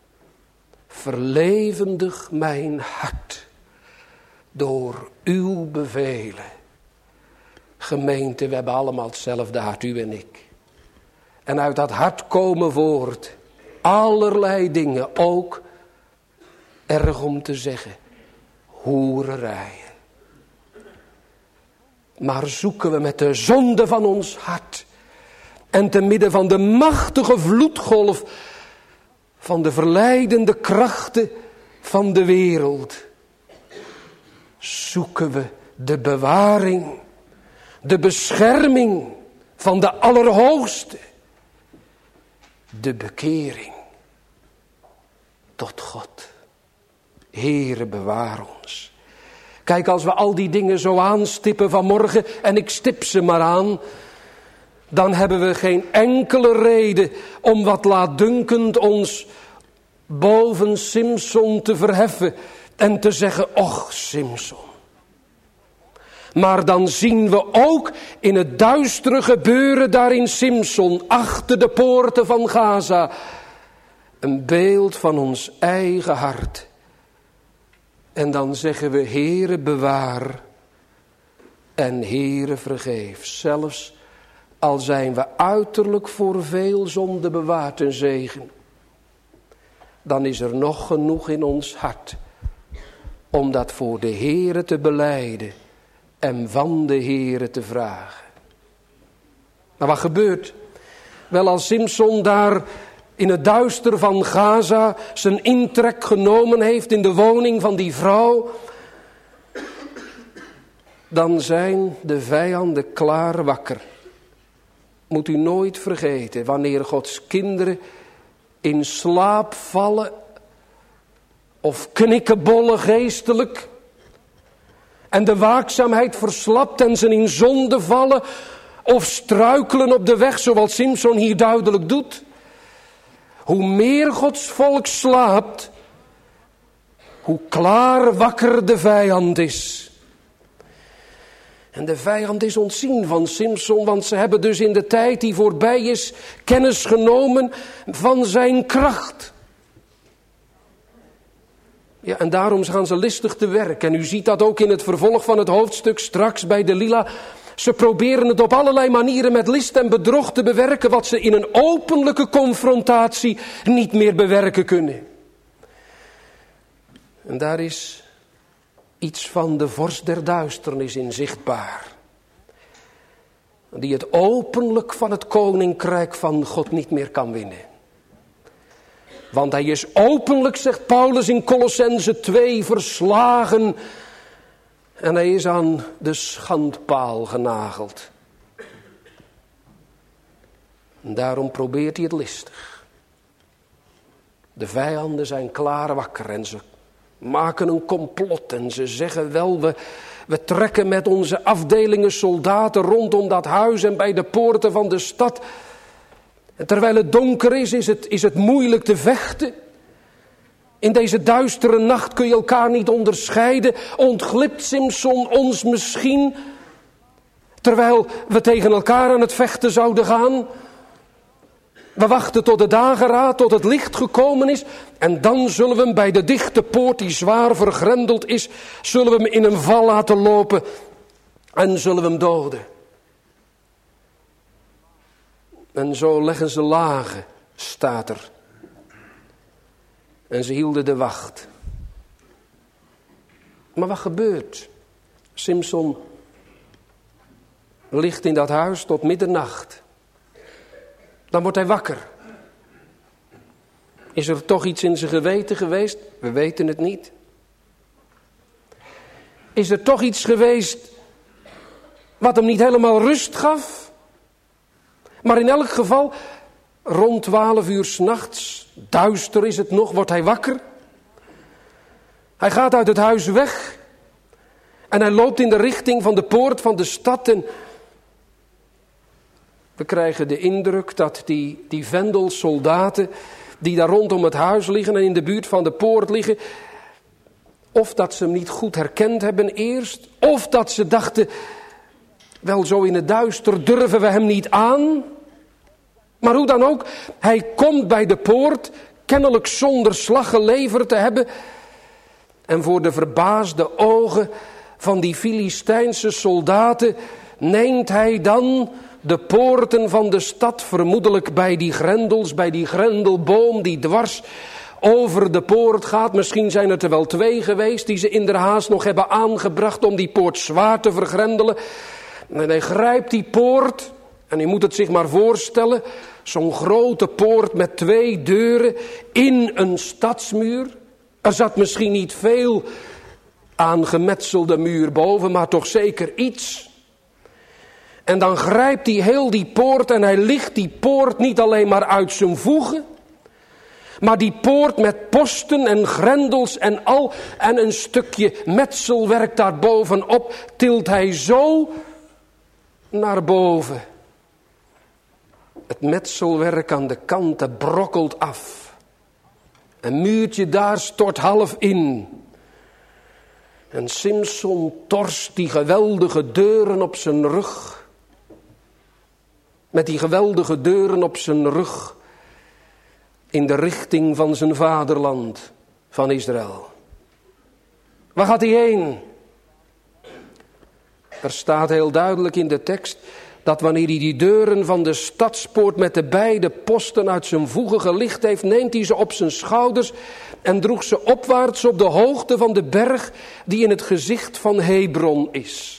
Verlevendig mijn hart door uw bevelen. Gemeente, we hebben allemaal hetzelfde hart, u en ik. En uit dat hart komen voort allerlei dingen, ook erg om te zeggen, hoererijen. Maar zoeken we met de zonde van ons hart en te midden van de machtige vloedgolf van de verleidende krachten van de wereld, zoeken we de bewaring, de bescherming van de Allerhoogste, de bekering tot God. Heere, bewaar ons. Kijk, als we al die dingen zo aanstippen vanmorgen, en ik stip ze maar aan, dan hebben we geen enkele reden om wat laatdunkend ons boven Simson te verheffen en te zeggen, och Simson. Maar dan zien we ook in het duistere gebeuren daar in Simson, achter de poorten van Gaza, een beeld van ons eigen hart. En dan zeggen we, Heere bewaar en Heere vergeef. Zelfs al zijn we uiterlijk voor veel zonde bewaard en zegen, dan is er nog genoeg in ons hart om dat voor de Heere te belijden en van de Heere te vragen. Maar wat gebeurt? Wel, als Simson daar in het duister van Gaza zijn intrek genomen heeft in de woning van die vrouw, dan zijn de vijanden klaar wakker. Moet u nooit vergeten, wanneer Gods kinderen in slaap vallen of knikkenbollen geestelijk en de waakzaamheid verslapt en ze in zonde vallen of struikelen op de weg zoals Simson hier duidelijk doet. Hoe meer Gods volk slaapt, hoe klaar wakker de vijand is. En de vijand is ontzien van Simson, want ze hebben dus in de tijd die voorbij is kennis genomen van zijn kracht. Ja, en daarom gaan ze listig te werk. En u ziet dat ook in het vervolg van het hoofdstuk straks bij Delila. Ze proberen het op allerlei manieren met list en bedrog te bewerken, wat ze in een openlijke confrontatie niet meer bewerken kunnen. En daar is iets van de vorst der duisternis in zichtbaar. Die het openlijk van het koninkrijk van God niet meer kan winnen. Want hij is openlijk, zegt Paulus in Kolossenzen twee, verslagen. En hij is aan de schandpaal genageld. En daarom probeert hij het listig. De vijanden zijn klaar wakker en ze maken een complot. En ze zeggen wel, we, we trekken met onze afdelingen soldaten rondom dat huis en bij de poorten van de stad. En terwijl het donker is, is het, is het moeilijk te vechten. In deze duistere nacht kun je elkaar niet onderscheiden. Ontglipt Simson ons misschien, terwijl we tegen elkaar aan het vechten zouden gaan? We wachten tot de dageraad, tot het licht gekomen is. En dan zullen we hem bij de dichte poort die zwaar vergrendeld is, zullen we hem in een val laten lopen en zullen we hem doden. En zo leggen ze lagen, staat er. En ze hielden de wacht. Maar wat gebeurt? Simson ligt in dat huis tot middernacht. Dan wordt hij wakker. Is er toch iets in zijn geweten geweest? We weten het niet. Is er toch iets geweest wat hem niet helemaal rust gaf? Maar in elk geval, rond twaalf uur 's nachts, duister is het nog, wordt hij wakker. Hij gaat uit het huis weg. En hij loopt in de richting van de poort van de stad. En we krijgen de indruk dat die, die vendelsoldaten die daar rondom het huis liggen en in de buurt van de poort liggen, of dat ze hem niet goed herkend hebben eerst, of dat ze dachten, wel zo in het duister durven we hem niet aan. Maar hoe dan ook, hij komt bij de poort, kennelijk zonder slag geleverd te hebben. En voor de verbaasde ogen van die Filistijnse soldaten neemt hij dan de poorten van de stad, vermoedelijk bij die grendels, bij die grendelboom die dwars over de poort gaat. Misschien zijn het er wel twee geweest die ze in der haast nog hebben aangebracht om die poort zwaar te vergrendelen. En hij grijpt die poort, en u moet het zich maar voorstellen, zo'n grote poort met twee deuren in een stadsmuur. Er zat misschien niet veel aan gemetselde muur boven, maar toch zeker iets. En dan grijpt hij heel die poort en hij licht die poort niet alleen maar uit zijn voegen, maar die poort met posten en grendels en al en een stukje metselwerk daarbovenop tilt hij zo naar boven. Het metselwerk aan de kanten brokkelt af. Een muurtje daar stort half in. En Simson torst die geweldige deuren op zijn rug. Met die geweldige deuren op zijn rug in de richting van zijn vaderland, van Israël. Waar gaat hij heen? Er staat heel duidelijk in de tekst dat wanneer hij die deuren van de stadspoort met de beide posten uit zijn voegen gelicht heeft, neemt hij ze op zijn schouders en droeg ze opwaarts op de hoogte van de berg die in het gezicht van Hebron is.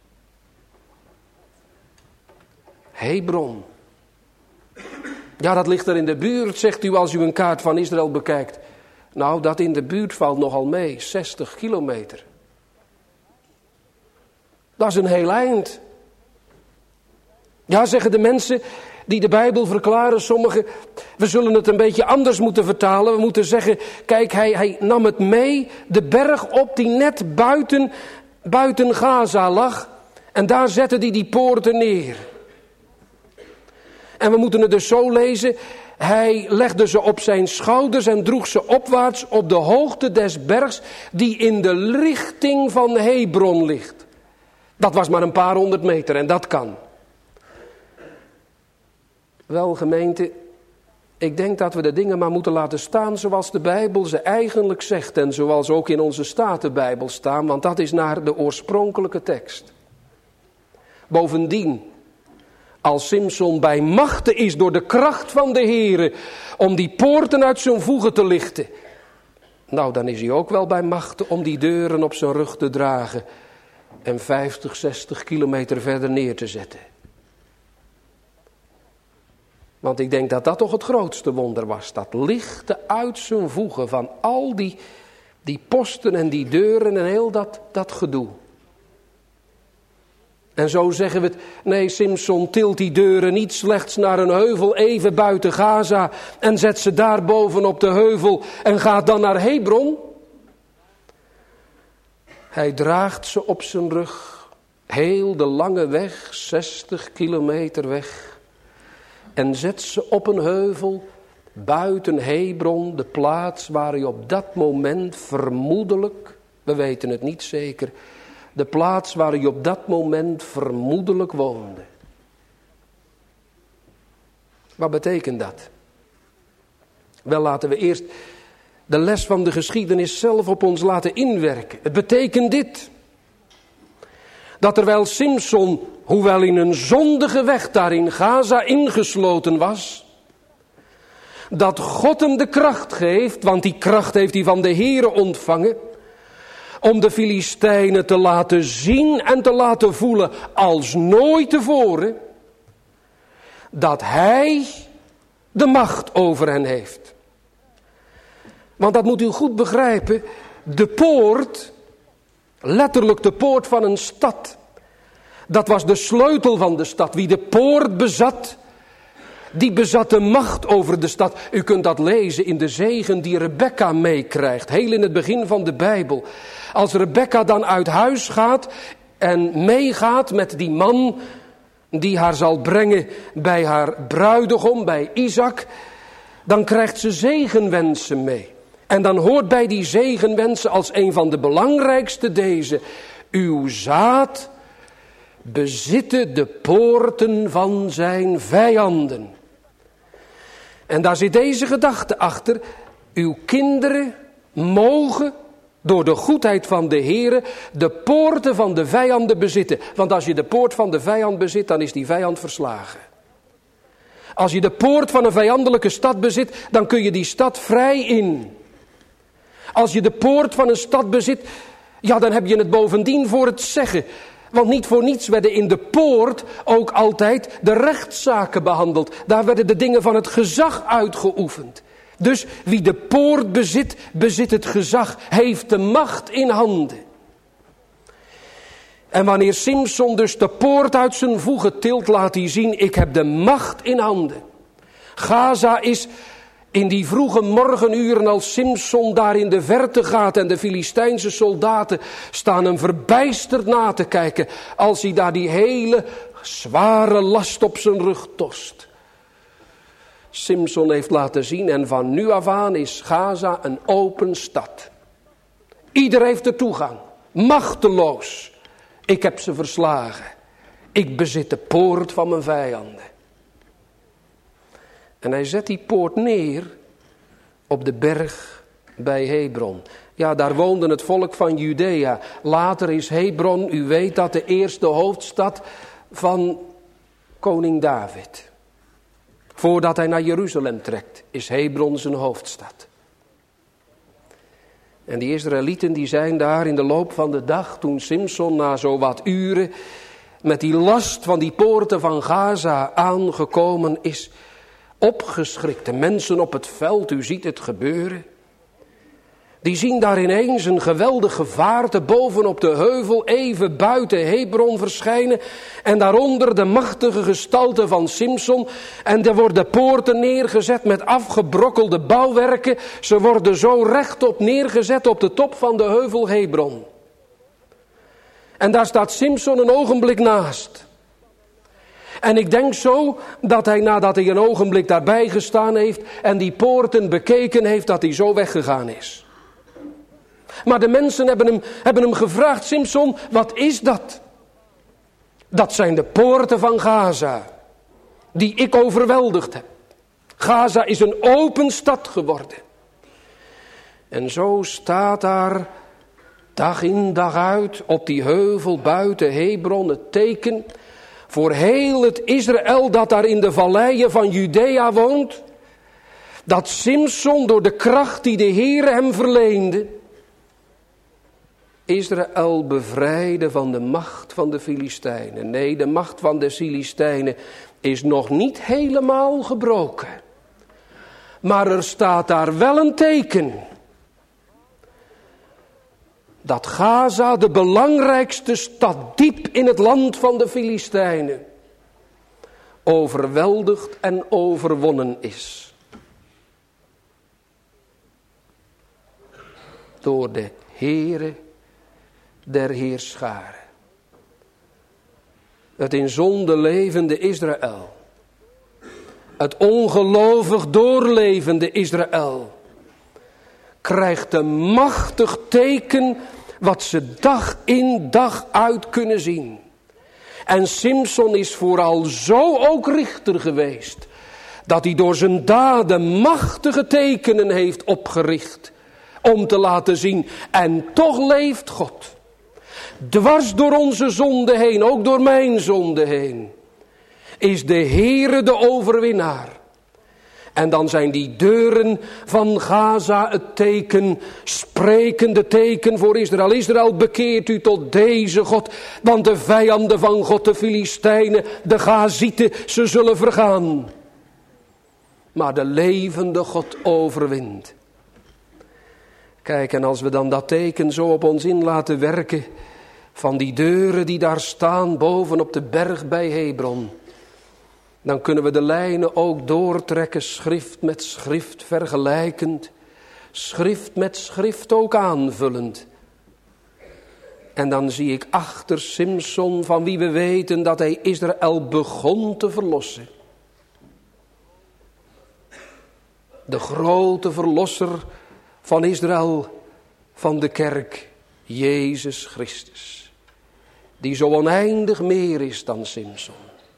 Hebron. Ja, dat ligt er in de buurt, zegt u als u een kaart van Israël bekijkt. Nou, dat in de buurt valt nogal mee, zestig kilometer. Dat is een heel eind. Ja, zeggen de mensen die de Bijbel verklaren, sommigen, we zullen het een beetje anders moeten vertalen. We moeten zeggen, kijk, hij, hij nam het mee, de berg op die net buiten, buiten Gaza lag. En daar zette hij die poorten neer. En we moeten het dus zo lezen, hij legde ze op zijn schouders en droeg ze opwaarts op de hoogte des bergs die in de richting van Hebron ligt. Dat was maar een paar honderd meter en dat kan. Wel gemeente, ik denk dat we de dingen maar moeten laten staan zoals de Bijbel ze eigenlijk zegt. En zoals ook in onze Statenbijbel staan, want dat is naar de oorspronkelijke tekst. Bovendien, als Simson bij machte is door de kracht van de Heere om die poorten uit zijn voegen te lichten, nou, dan is hij ook wel bij machte om die deuren op zijn rug te dragen en vijftig, zestig kilometer verder neer te zetten. Want ik denk dat dat toch het grootste wonder was. Dat lichten uit zijn voegen van al die, die posten en die deuren en heel dat, dat gedoe. En zo zeggen we het, nee, Simson tilt die deuren niet slechts naar een heuvel even buiten Gaza en zet ze daar boven op de heuvel en gaat dan naar Hebron. Hij draagt ze op zijn rug, heel de lange weg, zestig kilometer weg, en zet ze op een heuvel buiten Hebron, de plaats waar hij op dat moment vermoedelijk, we weten het niet zeker, de plaats waar hij op dat moment vermoedelijk woonde. Wat betekent dat? Wel, laten we eerst de les van de geschiedenis zelf op ons laten inwerken. Het betekent dit. Dat terwijl Simson, hoewel in een zondige weg daar in Gaza ingesloten was, dat God hem de kracht geeft, want die kracht heeft hij van de Heere ontvangen, om de Filistijnen te laten zien en te laten voelen als nooit tevoren, dat hij de macht over hen heeft. Want dat moet u goed begrijpen, de poort, letterlijk de poort van een stad, dat was de sleutel van de stad. Wie de poort bezat, die bezat de macht over de stad. U kunt dat lezen in de zegen die Rebekka meekrijgt, heel in het begin van de Bijbel. Als Rebekka dan uit huis gaat en meegaat met die man die haar zal brengen bij haar bruidegom, bij Isaac, dan krijgt ze zegenwensen mee. En dan hoort bij die zegenwensen als een van de belangrijkste deze: uw zaad bezitten de poorten van zijn vijanden. En daar zit deze gedachte achter: uw kinderen mogen door de goedheid van de Heere de poorten van de vijanden bezitten. Want als je de poort van de vijand bezit, dan is die vijand verslagen. Als je de poort van een vijandelijke stad bezit, dan kun je die stad vrij in. Als je de poort van een stad bezit, ja, dan heb je het bovendien voor het zeggen. Want niet voor niets werden in de poort ook altijd de rechtszaken behandeld. Daar werden de dingen van het gezag uitgeoefend. Dus wie de poort bezit, bezit het gezag, heeft de macht in handen. En wanneer Simson dus de poort uit zijn voegen tilt, laat hij zien: ik heb de macht in handen. Gaza is in die vroege morgenuren, als Simson daar in de verte gaat en de Filistijnse soldaten staan hem verbijsterd na te kijken, als hij daar die hele zware last op zijn rug tost. Simson heeft laten zien, en van nu af aan is Gaza een open stad. Ieder heeft er toegang, machteloos. Ik heb ze verslagen. Ik bezit de poort van mijn vijanden. En hij zet die poort neer op de berg bij Hebron. Ja, daar woonde het volk van Judea. Later is Hebron, u weet dat, de eerste hoofdstad van koning David. Voordat hij naar Jeruzalem trekt, is Hebron zijn hoofdstad. En die Israëlieten die zijn daar in de loop van de dag, toen Simson na zo wat uren met die last van die poorten van Gaza aangekomen is, opgeschrikt. De mensen op het veld, u ziet het gebeuren. Die zien daar ineens een geweldig gevaarte bovenop de heuvel, even buiten Hebron verschijnen. En daaronder de machtige gestalte van Simson. En er worden poorten neergezet met afgebrokkelde bouwwerken. Ze worden zo rechtop neergezet op de top van de heuvel Hebron. En daar staat Simson een ogenblik naast. En ik denk zo dat hij, nadat hij een ogenblik daarbij gestaan heeft en die poorten bekeken heeft, dat hij zo weggegaan is. Maar de mensen hebben hem, hebben hem gevraagd: Simson, wat is dat? Dat zijn de poorten van Gaza, die ik overweldigd heb. Gaza is een open stad geworden. En zo staat daar dag in dag uit op die heuvel buiten Hebron het teken voor heel het Israël dat daar in de valleien van Judea woont, dat Simson door de kracht die de Heere hem verleende, Israël bevrijdde van de macht van de Filistijnen. Nee, de macht van de Filistijnen is nog niet helemaal gebroken. Maar er staat daar wel een teken. Dat Gaza, de belangrijkste stad diep in het land van de Filistijnen, overweldigd en overwonnen is. Door de Heere der Heerscharen. Het in zonde levende Israël. Het ongelovig doorlevende Israël. Krijgt een machtig teken wat ze dag in dag uit kunnen zien. En Simson is vooral zo ook richter geweest, dat hij door zijn daden machtige tekenen heeft opgericht. Om te laten zien, en toch leeft God. Dwars door onze zonde heen, ook door mijn zonde heen, is de Heere de overwinnaar. En dan zijn die deuren van Gaza het teken, sprekende teken voor Israël. Israël, bekeert u tot deze God, want de vijanden van God, de Filistijnen, de Gazieten, ze zullen vergaan. Maar de levende God overwint. Kijk, en als we dan dat teken zo op ons in laten werken, van die deuren die daar staan boven op de berg bij Hebron, dan kunnen we de lijnen ook doortrekken, schrift met schrift vergelijkend, schrift met schrift ook aanvullend. En dan zie ik achter Simson, van wie we weten dat hij Israël begon te verlossen. De grote verlosser van Israël, van de kerk, Jezus Christus. Die zo oneindig meer is dan Simson.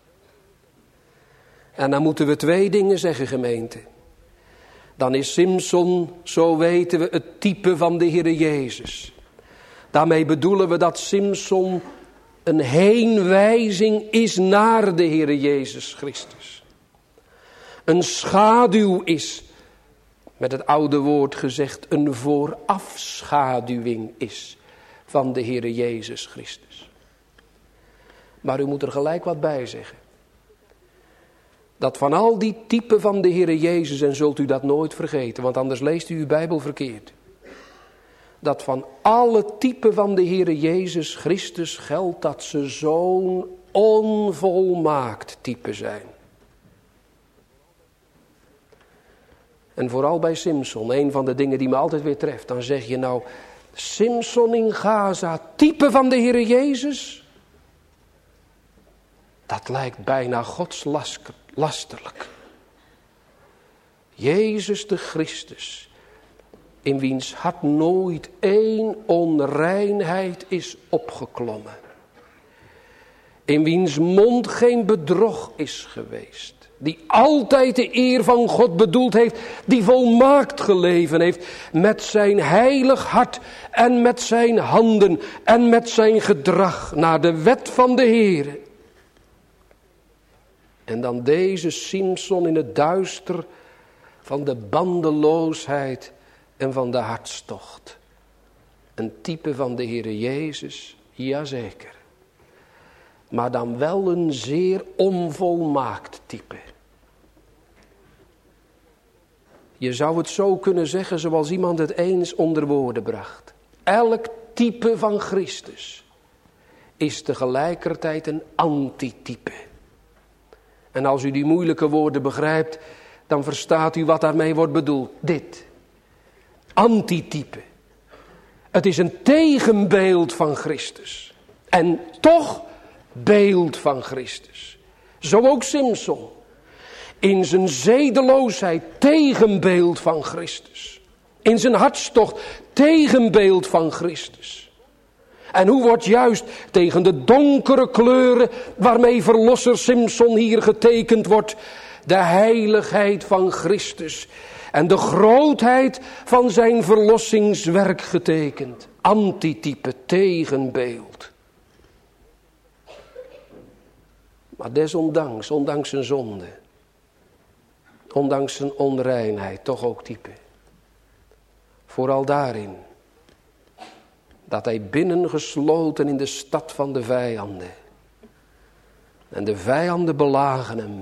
En dan moeten we twee dingen zeggen, gemeente. Dan is Simson, zo weten we, het type van de Heere Jezus. Daarmee bedoelen we dat Simson een heenwijzing is naar de Heere Jezus Christus. Een schaduw is, met het oude woord gezegd, een voorafschaduwing is van de Heere Jezus Christus. Maar u moet er gelijk wat bij zeggen. Dat van al die typen van de Heere Jezus, en zult u dat nooit vergeten, want anders leest u uw Bijbel verkeerd. Dat van alle typen van de Heere Jezus Christus geldt dat ze zo'n onvolmaakt type zijn. En vooral bij Simson, een van de dingen die me altijd weer treft. Dan zeg je nou, Simson in Gaza, type van de Heere Jezus? Dat lijkt bijna godslasterlijk. Jezus de Christus, in wiens hart nooit één onreinheid is opgeklommen. In wiens mond geen bedrog is geweest. Die altijd de eer van God bedoeld heeft. Die volmaakt geleven heeft. Met zijn heilig hart en met zijn handen en met zijn gedrag naar de wet van de Heere. En dan deze Simson in het duister van de bandeloosheid en van de hartstocht. Een type van de Heere Jezus, jazeker. Maar dan wel een zeer onvolmaakt type. Je zou het zo kunnen zeggen zoals iemand het eens onder woorden bracht. Elk type van Christus is tegelijkertijd een antitype. En als u die moeilijke woorden begrijpt, dan verstaat u wat daarmee wordt bedoeld. Dit. Antitype. Het is een tegenbeeld van Christus. En toch beeld van Christus. Zo ook Simson. In zijn zedeloosheid tegenbeeld van Christus. In zijn hartstocht tegenbeeld van Christus. En hoe wordt juist tegen de donkere kleuren waarmee verlosser Simson hier getekend wordt, de heiligheid van Christus en de grootheid van zijn verlossingswerk getekend. Antitype, tegenbeeld. Maar desondanks, ondanks zijn zonde, ondanks zijn onreinheid, toch ook diepe. Vooral daarin, dat hij binnengesloten in de stad van de vijanden. En de vijanden belagen hem.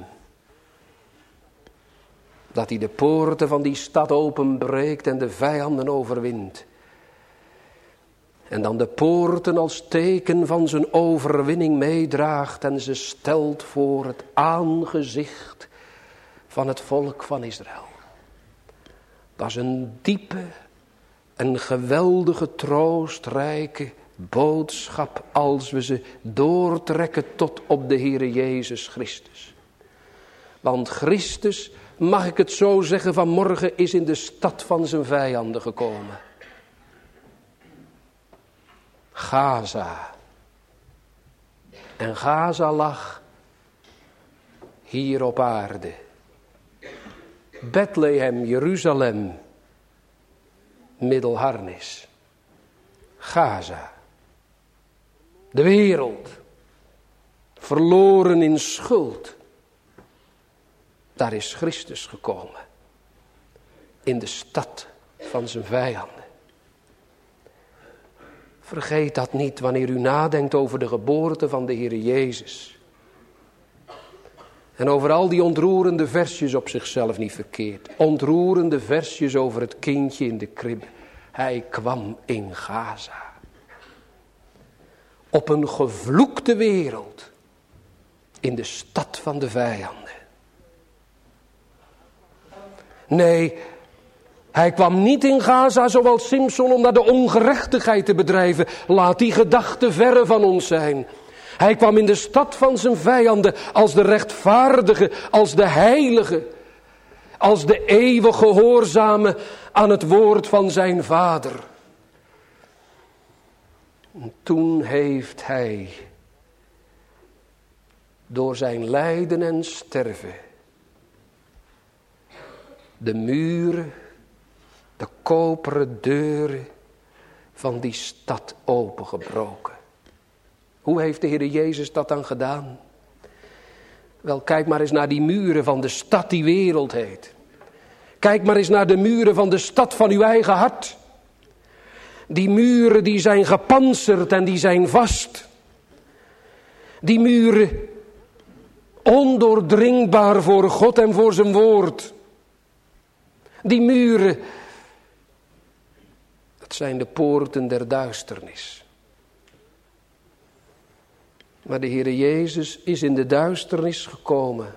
Dat hij de poorten van die stad openbreekt en de vijanden overwint. En dan de poorten als teken van zijn overwinning meedraagt en ze stelt voor het aangezicht van het volk van Israël. Dat is een diepe en geweldige troostrijke boodschap als we ze doortrekken tot op de Heere Jezus Christus. Want Christus, mag ik het zo zeggen, vanmorgen is in de stad van zijn vijanden gekomen. Gaza. En Gaza lag hier op aarde. Bethlehem, Jeruzalem, Middelharnis. Gaza. De wereld. Verloren in schuld. Daar is Christus gekomen. In de stad van zijn vijanden. Vergeet dat niet wanneer u nadenkt over de geboorte van de Heere Jezus. En over al die ontroerende versjes op zichzelf niet verkeerd. Ontroerende versjes over het kindje in de kribbe. Hij kwam in Gaza. Op een gevloekte wereld. In de stad van de vijanden. Nee, hij kwam niet in Gaza zoals Simson om naar de ongerechtigheid te bedrijven. Laat die gedachte verre van ons zijn. Hij kwam in de stad van zijn vijanden als de rechtvaardige, als de heilige. Als de eeuwig gehoorzame aan het woord van zijn vader. En toen heeft hij door zijn lijden en sterven de muren, de koperen deuren van die stad opengebroken. Hoe heeft de Heer Jezus dat dan gedaan? Wel, kijk maar eens naar die muren van de stad die wereld heet. Kijk maar eens naar de muren van de stad van uw eigen hart. Die muren die zijn gepantserd en die zijn vast. Die muren ondoordringbaar voor God en voor zijn woord. Die muren, dat zijn de poorten der duisternis. Maar de Heere Jezus is in de duisternis gekomen.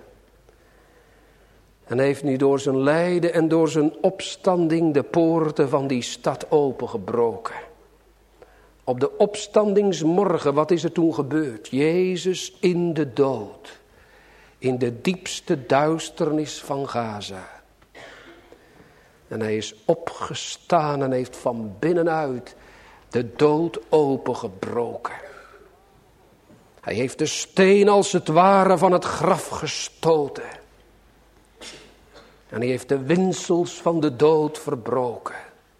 En heeft nu door zijn lijden en door zijn opstanding de poorten van die stad opengebroken. Op de opstandingsmorgen, wat is er toen gebeurd? Jezus in de dood. In de diepste duisternis van Gaza. En hij is opgestaan en heeft van binnenuit de dood opengebroken. Hij heeft de steen als het ware van het graf gestoten. En hij heeft de winsels van de dood verbroken.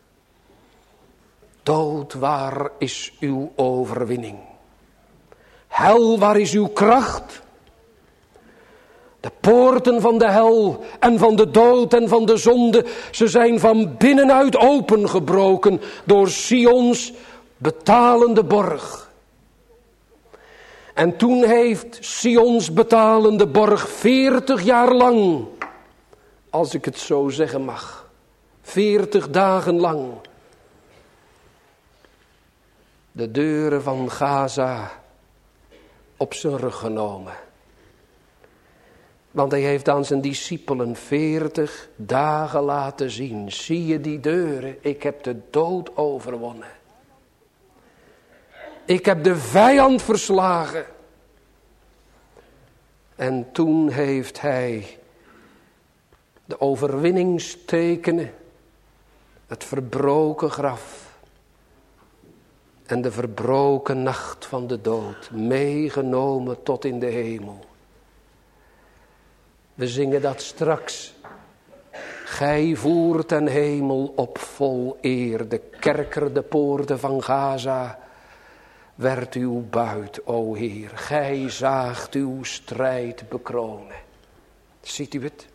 Dood, waar is uw overwinning? Hel, waar is uw kracht? De poorten van de hel en van de dood en van de zonde, ze zijn van binnenuit opengebroken door Sions betalende borg. En toen heeft Sions betalende borg veertig jaar lang, als ik het zo zeggen mag, veertig dagen lang, de deuren van Gaza op zijn rug genomen. Want hij heeft aan zijn discipelen veertig dagen laten zien. Zie je die deuren? Ik heb de dood overwonnen. Ik heb de vijand verslagen. En toen heeft hij de overwinningstekenen, het verbroken graf en de verbroken nacht van de dood meegenomen tot in de hemel. We zingen dat straks. Gij voert ten hemel op vol eer de kerker, de poorten van Gaza werd uw buit, o Heer. Gij zaagt uw strijd bekronen. Ziet u het?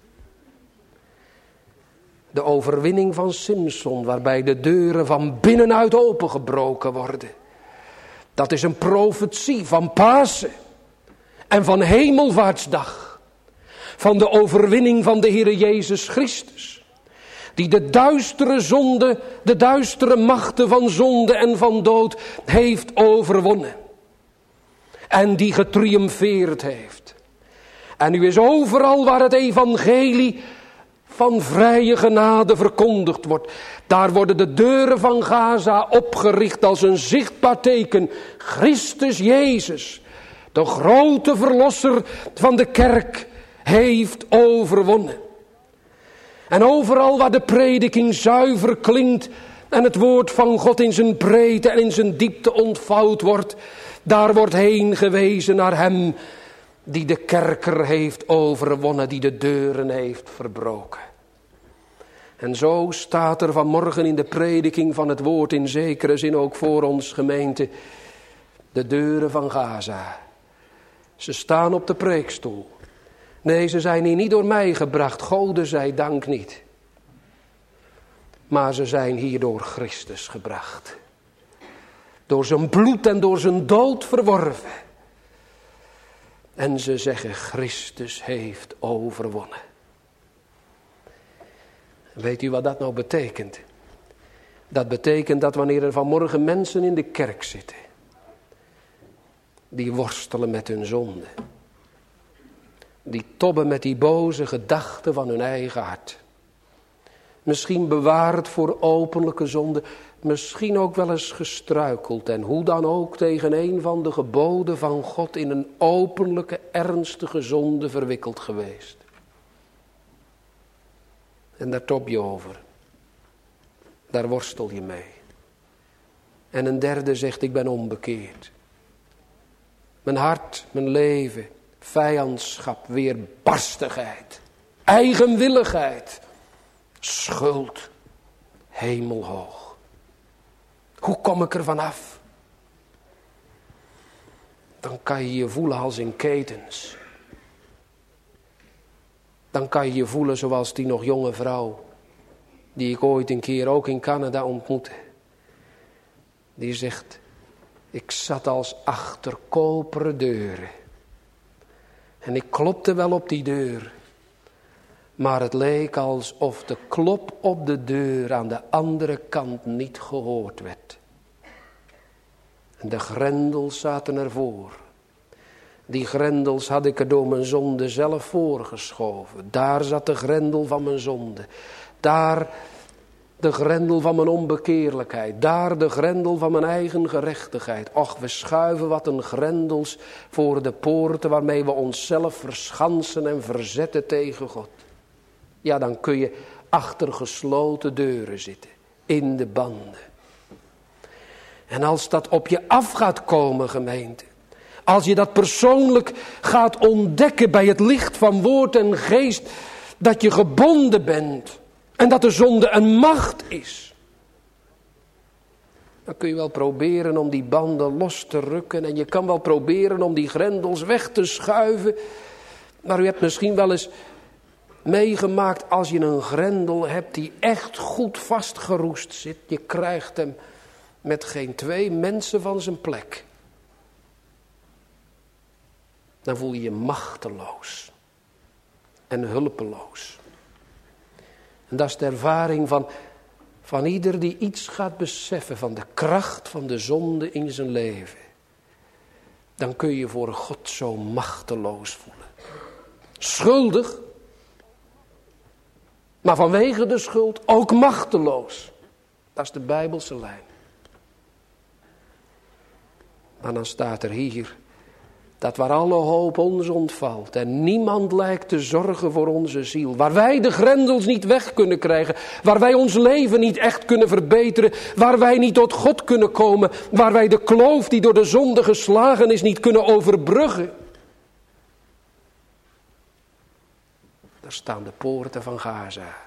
De overwinning van Simson, waarbij de deuren van binnenuit opengebroken worden. Dat is een profetie van Pasen en van Hemelvaartsdag. Van de overwinning van de Heere Jezus Christus. Die de duistere zonde, de duistere machten van zonde en van dood heeft overwonnen. En die getriumfeerd heeft. En nu is overal waar het evangelie van vrije genade verkondigd wordt. Daar worden de deuren van Gaza opgericht als een zichtbaar teken. Christus Jezus, de grote verlosser van de kerk, heeft overwonnen. En overal waar de prediking zuiver klinkt en het woord van God in zijn breedte en in zijn diepte ontvouwd wordt, daar wordt heen gewezen naar hem die de kerker heeft overwonnen, die de deuren heeft verbroken. En zo staat er vanmorgen in de prediking van het woord in zekere zin ook voor ons gemeente, de deuren van Gaza. Ze staan op de preekstoel. Nee, ze zijn hier niet door mij gebracht, Gode zij dank niet. Maar ze zijn hier door Christus gebracht. Door zijn bloed en door zijn dood verworven. En ze zeggen, Christus heeft overwonnen. Weet u wat dat nou betekent? Dat betekent dat wanneer er vanmorgen mensen in de kerk zitten, die worstelen met hun zonde. Die tobben met die boze gedachten van hun eigen hart. Misschien bewaard voor openlijke zonde. Misschien ook wel eens gestruikeld. En hoe dan ook tegen een van de geboden van God in een openlijke, ernstige zonde verwikkeld geweest. En daar tob je over. Daar worstel je mee. En een derde zegt, ik ben onbekeerd. Mijn hart, mijn leven, vijandschap, weerbarstigheid, eigenwilligheid, schuld, hemelhoog. Hoe kom ik er vanaf? Dan kan je je voelen als in ketens. Dan kan je je voelen zoals die nog jonge vrouw, die ik ooit een keer ook in Canada ontmoette. Die zegt, ik zat als achter koperen deuren. En ik klopte wel op die deur. Maar het leek alsof de klop op de deur aan de andere kant niet gehoord werd. En de grendels zaten ervoor. Die grendels had ik er door mijn zonde zelf voorgeschoven. Daar zat de grendel van mijn zonde. Daar de grendel van mijn onbekeerlijkheid. Daar de grendel van mijn eigen gerechtigheid. Och, we schuiven wat een grendels voor de poorten waarmee we onszelf verschansen en verzetten tegen God. Ja, dan kun je achter gesloten deuren zitten. In de banden. En als dat op je af gaat komen, gemeente. Als je dat persoonlijk gaat ontdekken bij het licht van woord en geest. Dat je gebonden bent. En dat de zonde een macht is. Dan kun je wel proberen om die banden los te rukken. En je kan wel proberen om die grendels weg te schuiven. Maar u hebt misschien wel eens meegemaakt als je een grendel hebt die echt goed vastgeroest zit. Je krijgt hem met geen twee mensen van zijn plek. Dan voel je je machteloos en hulpeloos. En dat is de ervaring van, van ieder die iets gaat beseffen van de kracht van de zonde in zijn leven. Dan kun je je voor God zo machteloos voelen. Schuldig, maar vanwege de schuld ook machteloos. Dat is de Bijbelse lijn. Maar dan staat er hier dat waar alle hoop ons ontvalt en niemand lijkt te zorgen voor onze ziel. Waar wij de grendels niet weg kunnen krijgen. Waar wij ons leven niet echt kunnen verbeteren. Waar wij niet tot God kunnen komen. Waar wij de kloof die door de zonde geslagen is niet kunnen overbruggen. Daar staan de poorten van Gaza.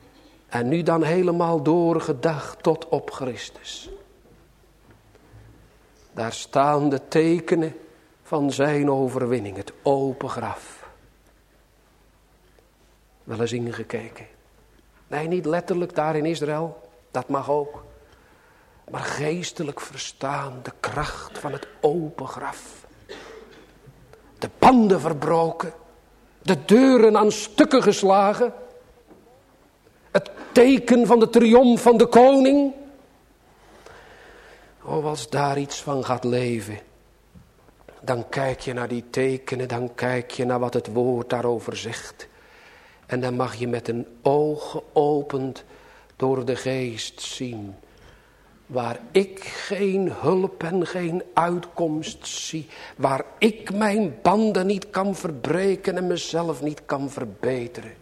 En nu dan helemaal doorgedacht tot op Christus. Daar staan de tekenen van zijn overwinning, het open graf. Wel eens ingekeken. Nee, niet letterlijk daar in Israël, dat mag ook. Maar geestelijk verstaan de kracht van het open graf. De banden verbroken, de deuren aan stukken geslagen. Het teken van de triomf van de koning. Oh, als daar iets van gaat leven, dan kijk je naar die tekenen, dan kijk je naar wat het woord daarover zegt. En dan mag je met een oog geopend door de geest zien, waar ik geen hulp en geen uitkomst zie, waar ik mijn banden niet kan verbreken en mezelf niet kan verbeteren.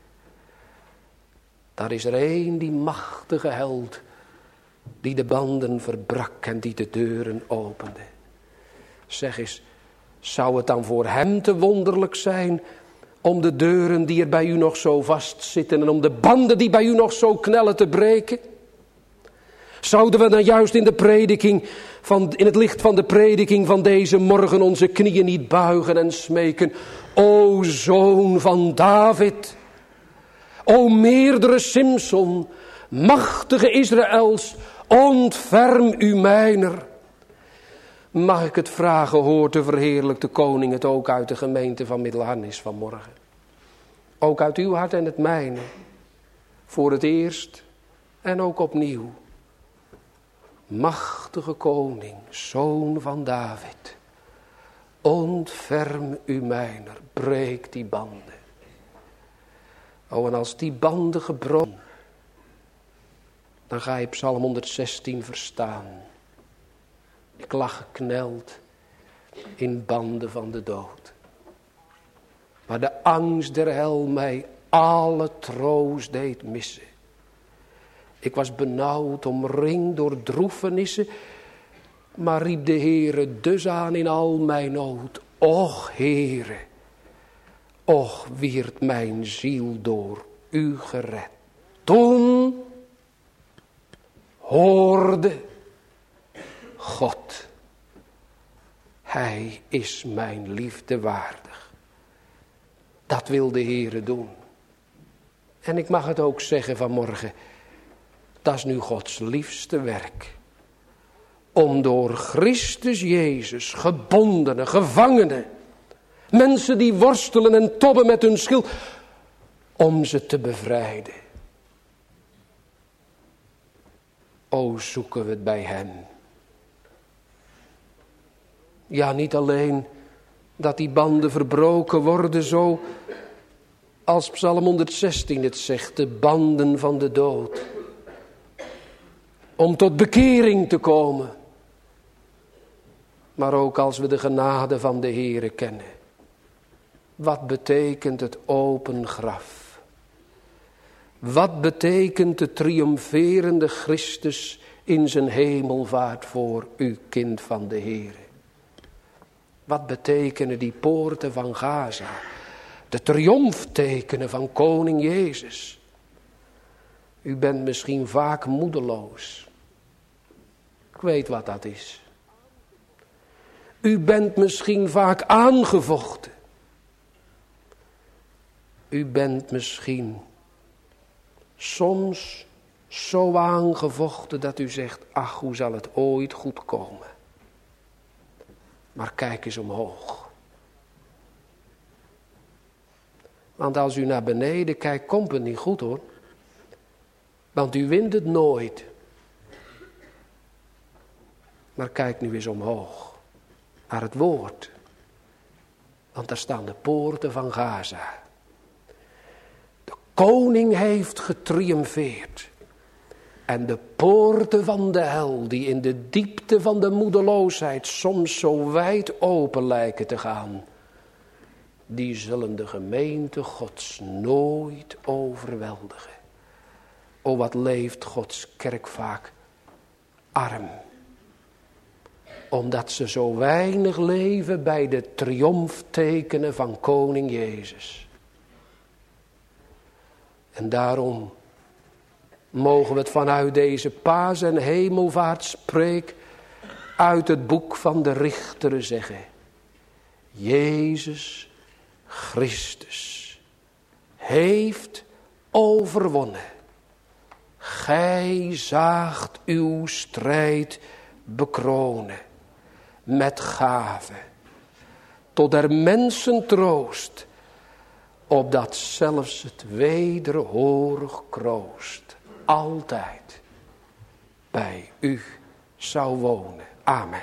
Daar is er één, die machtige held, die de banden verbrak en die de deuren opende. Zeg eens, zou het dan voor hem te wonderlijk zijn om de deuren die er bij u nog zo vastzitten en om de banden die bij u nog zo knellen te breken? Zouden we dan juist in de prediking, van, in het licht van de prediking van deze morgen onze knieën niet buigen en smeken? O zoon van David, o meerdere Simson, machtige Israëls, ontferm u mijner. Mag ik het vragen, hoort de verheerlijkte koning het ook uit de gemeente van Middelharnis vanmorgen? Ook uit uw hart en het mijne. Voor het eerst en ook opnieuw. Machtige koning, zoon van David, ontferm u mijner, breek die banden. Oh, en als die banden gebroken, dan ga je Psalm honderdzestien verstaan. Ik lag gekneld in banden van de dood. Maar de angst der hel mij alle troost deed missen. Ik was benauwd, omringd door droefenissen, maar riep de Heere dus aan in al mijn nood. Och Heere, och wierd mijn ziel door u gered. Toen hoorde God, hij is mijn liefde waardig. Dat wil de Heere doen. En ik mag het ook zeggen vanmorgen, dat is nu Gods liefste werk. Om door Christus Jezus gebondenen, gevangenen, mensen die worstelen en tobben met hun schild, om ze te bevrijden. O, zoeken we het bij hem. Ja, niet alleen dat die banden verbroken worden, zo als Psalm honderdzestien het zegt, de banden van de dood. Om tot bekering te komen. Maar ook als we de genade van de Heere kennen. Wat betekent het open graf? Wat betekent de triomferende Christus in zijn hemelvaart voor u, kind van de Heere? Wat betekenen die poorten van Gaza? De triomftekenen van koning Jezus. U bent misschien vaak moedeloos. Ik weet wat dat is. U bent misschien vaak aangevochten. U bent misschien soms zo aangevochten dat u zegt, ach, hoe zal het ooit goed komen? Maar kijk eens omhoog. Want als u naar beneden kijkt, komt het niet goed hoor. Want u wint het nooit. Maar kijk nu eens omhoog. Naar het woord. Want daar staan de poorten van Gaza. De koning heeft getriomfeerd. En de poorten van de hel, die in de diepte van de moedeloosheid soms zo wijd open lijken te gaan, die zullen de gemeente Gods nooit overweldigen. O, wat leeft Gods kerk vaak arm. Omdat ze zo weinig leven bij de triomftekenen van koning Jezus. En daarom mogen we het vanuit deze paas- en hemelvaartspreek uit het boek van de Richteren zeggen. Jezus Christus heeft overwonnen. Gij zaagt uw strijd bekronen met gave, tot der mensen troost, opdat zelfs het wederhorig kroost altijd bij u zou wonen. Amen.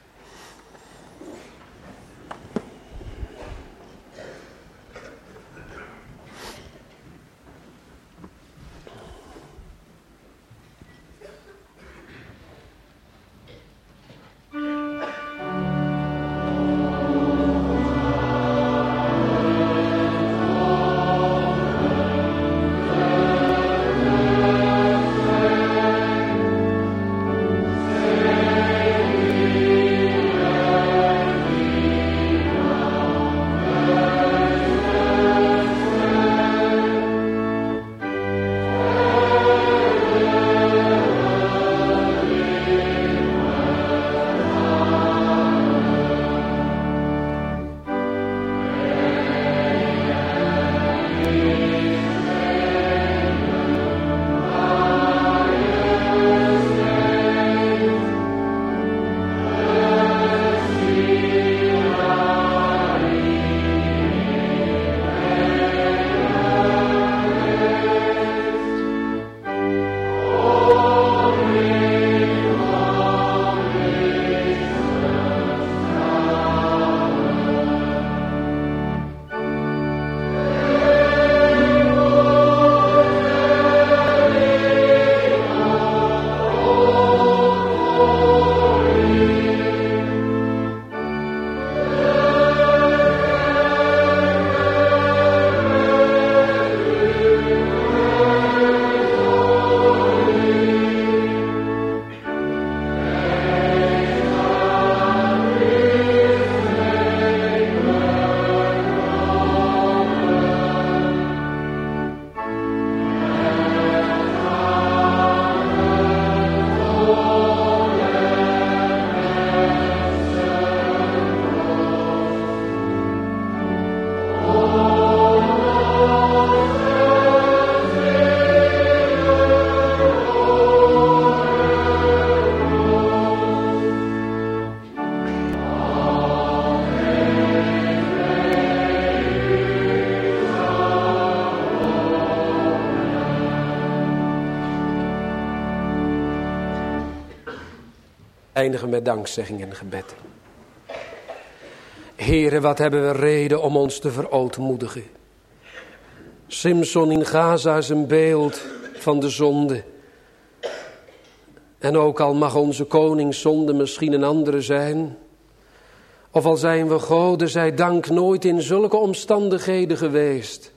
Eindigen met dankzegging en gebed. Heere, wat hebben we reden om ons te verootmoedigen. Simson in Gaza is een beeld van de zonde. En ook al mag onze koningszonde misschien een andere zijn, of al zijn we Gode zij dank nooit in zulke omstandigheden geweest.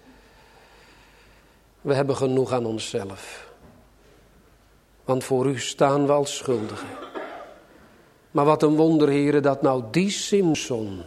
We hebben genoeg aan onszelf. Want voor u staan we als schuldigen. Maar wat een wonder, Heere, dat nou die Simson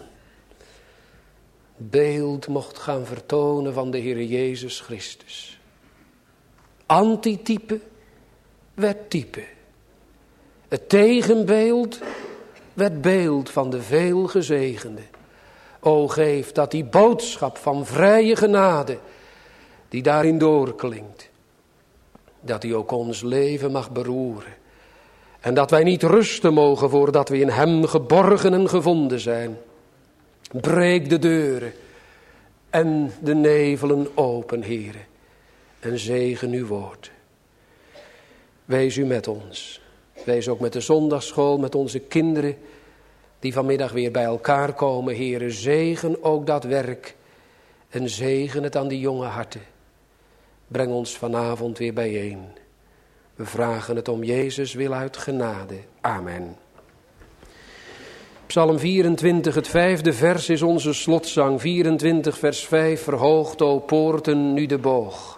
beeld mocht gaan vertonen van de Heere Jezus Christus. Antitype werd type. Het tegenbeeld werd beeld van de veelgezegende. O, geef dat die boodschap van vrije genade, die daarin doorklinkt, dat die ook ons leven mag beroeren. En dat wij niet rusten mogen voordat we in hem geborgen en gevonden zijn. Breek de deuren en de nevelen open, Heere, en zegen uw woord. Wees u met ons. Wees ook met de zondagsschool, met onze kinderen die vanmiddag weer bij elkaar komen. Heere, zegen ook dat werk en zegen het aan die jonge harten. Breng ons vanavond weer bijeen. We vragen het om Jezus wil uit genade. Amen. Psalm vierentwintig, het vijfde vers is onze slotzang. vierentwintig vers vijf, verhoogt, o poorten, nu de boog.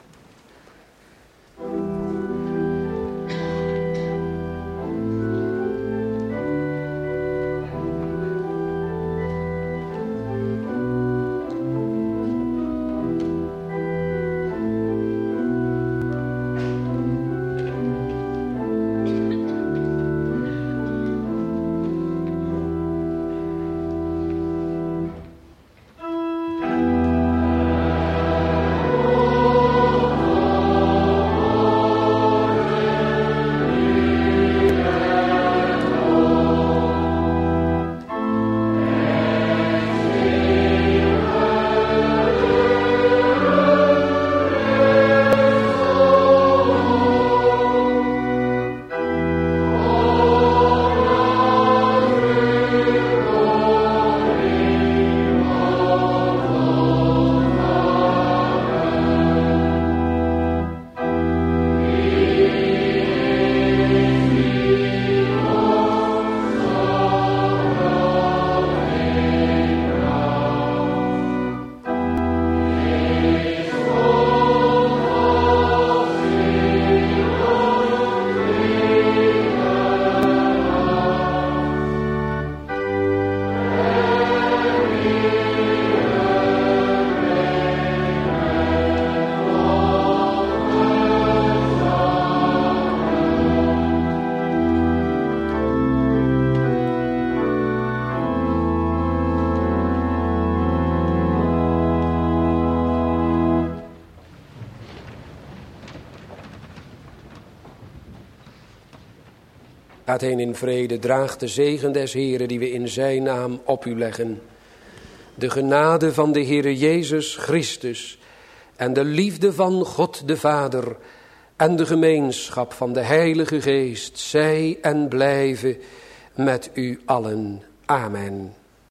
Gaat heen in vrede, draagt de zegen des Heeren die we in zijn naam op u leggen. De genade van de Heere Jezus Christus en de liefde van God de Vader en de gemeenschap van de Heilige Geest zij en blijven met u allen. Amen.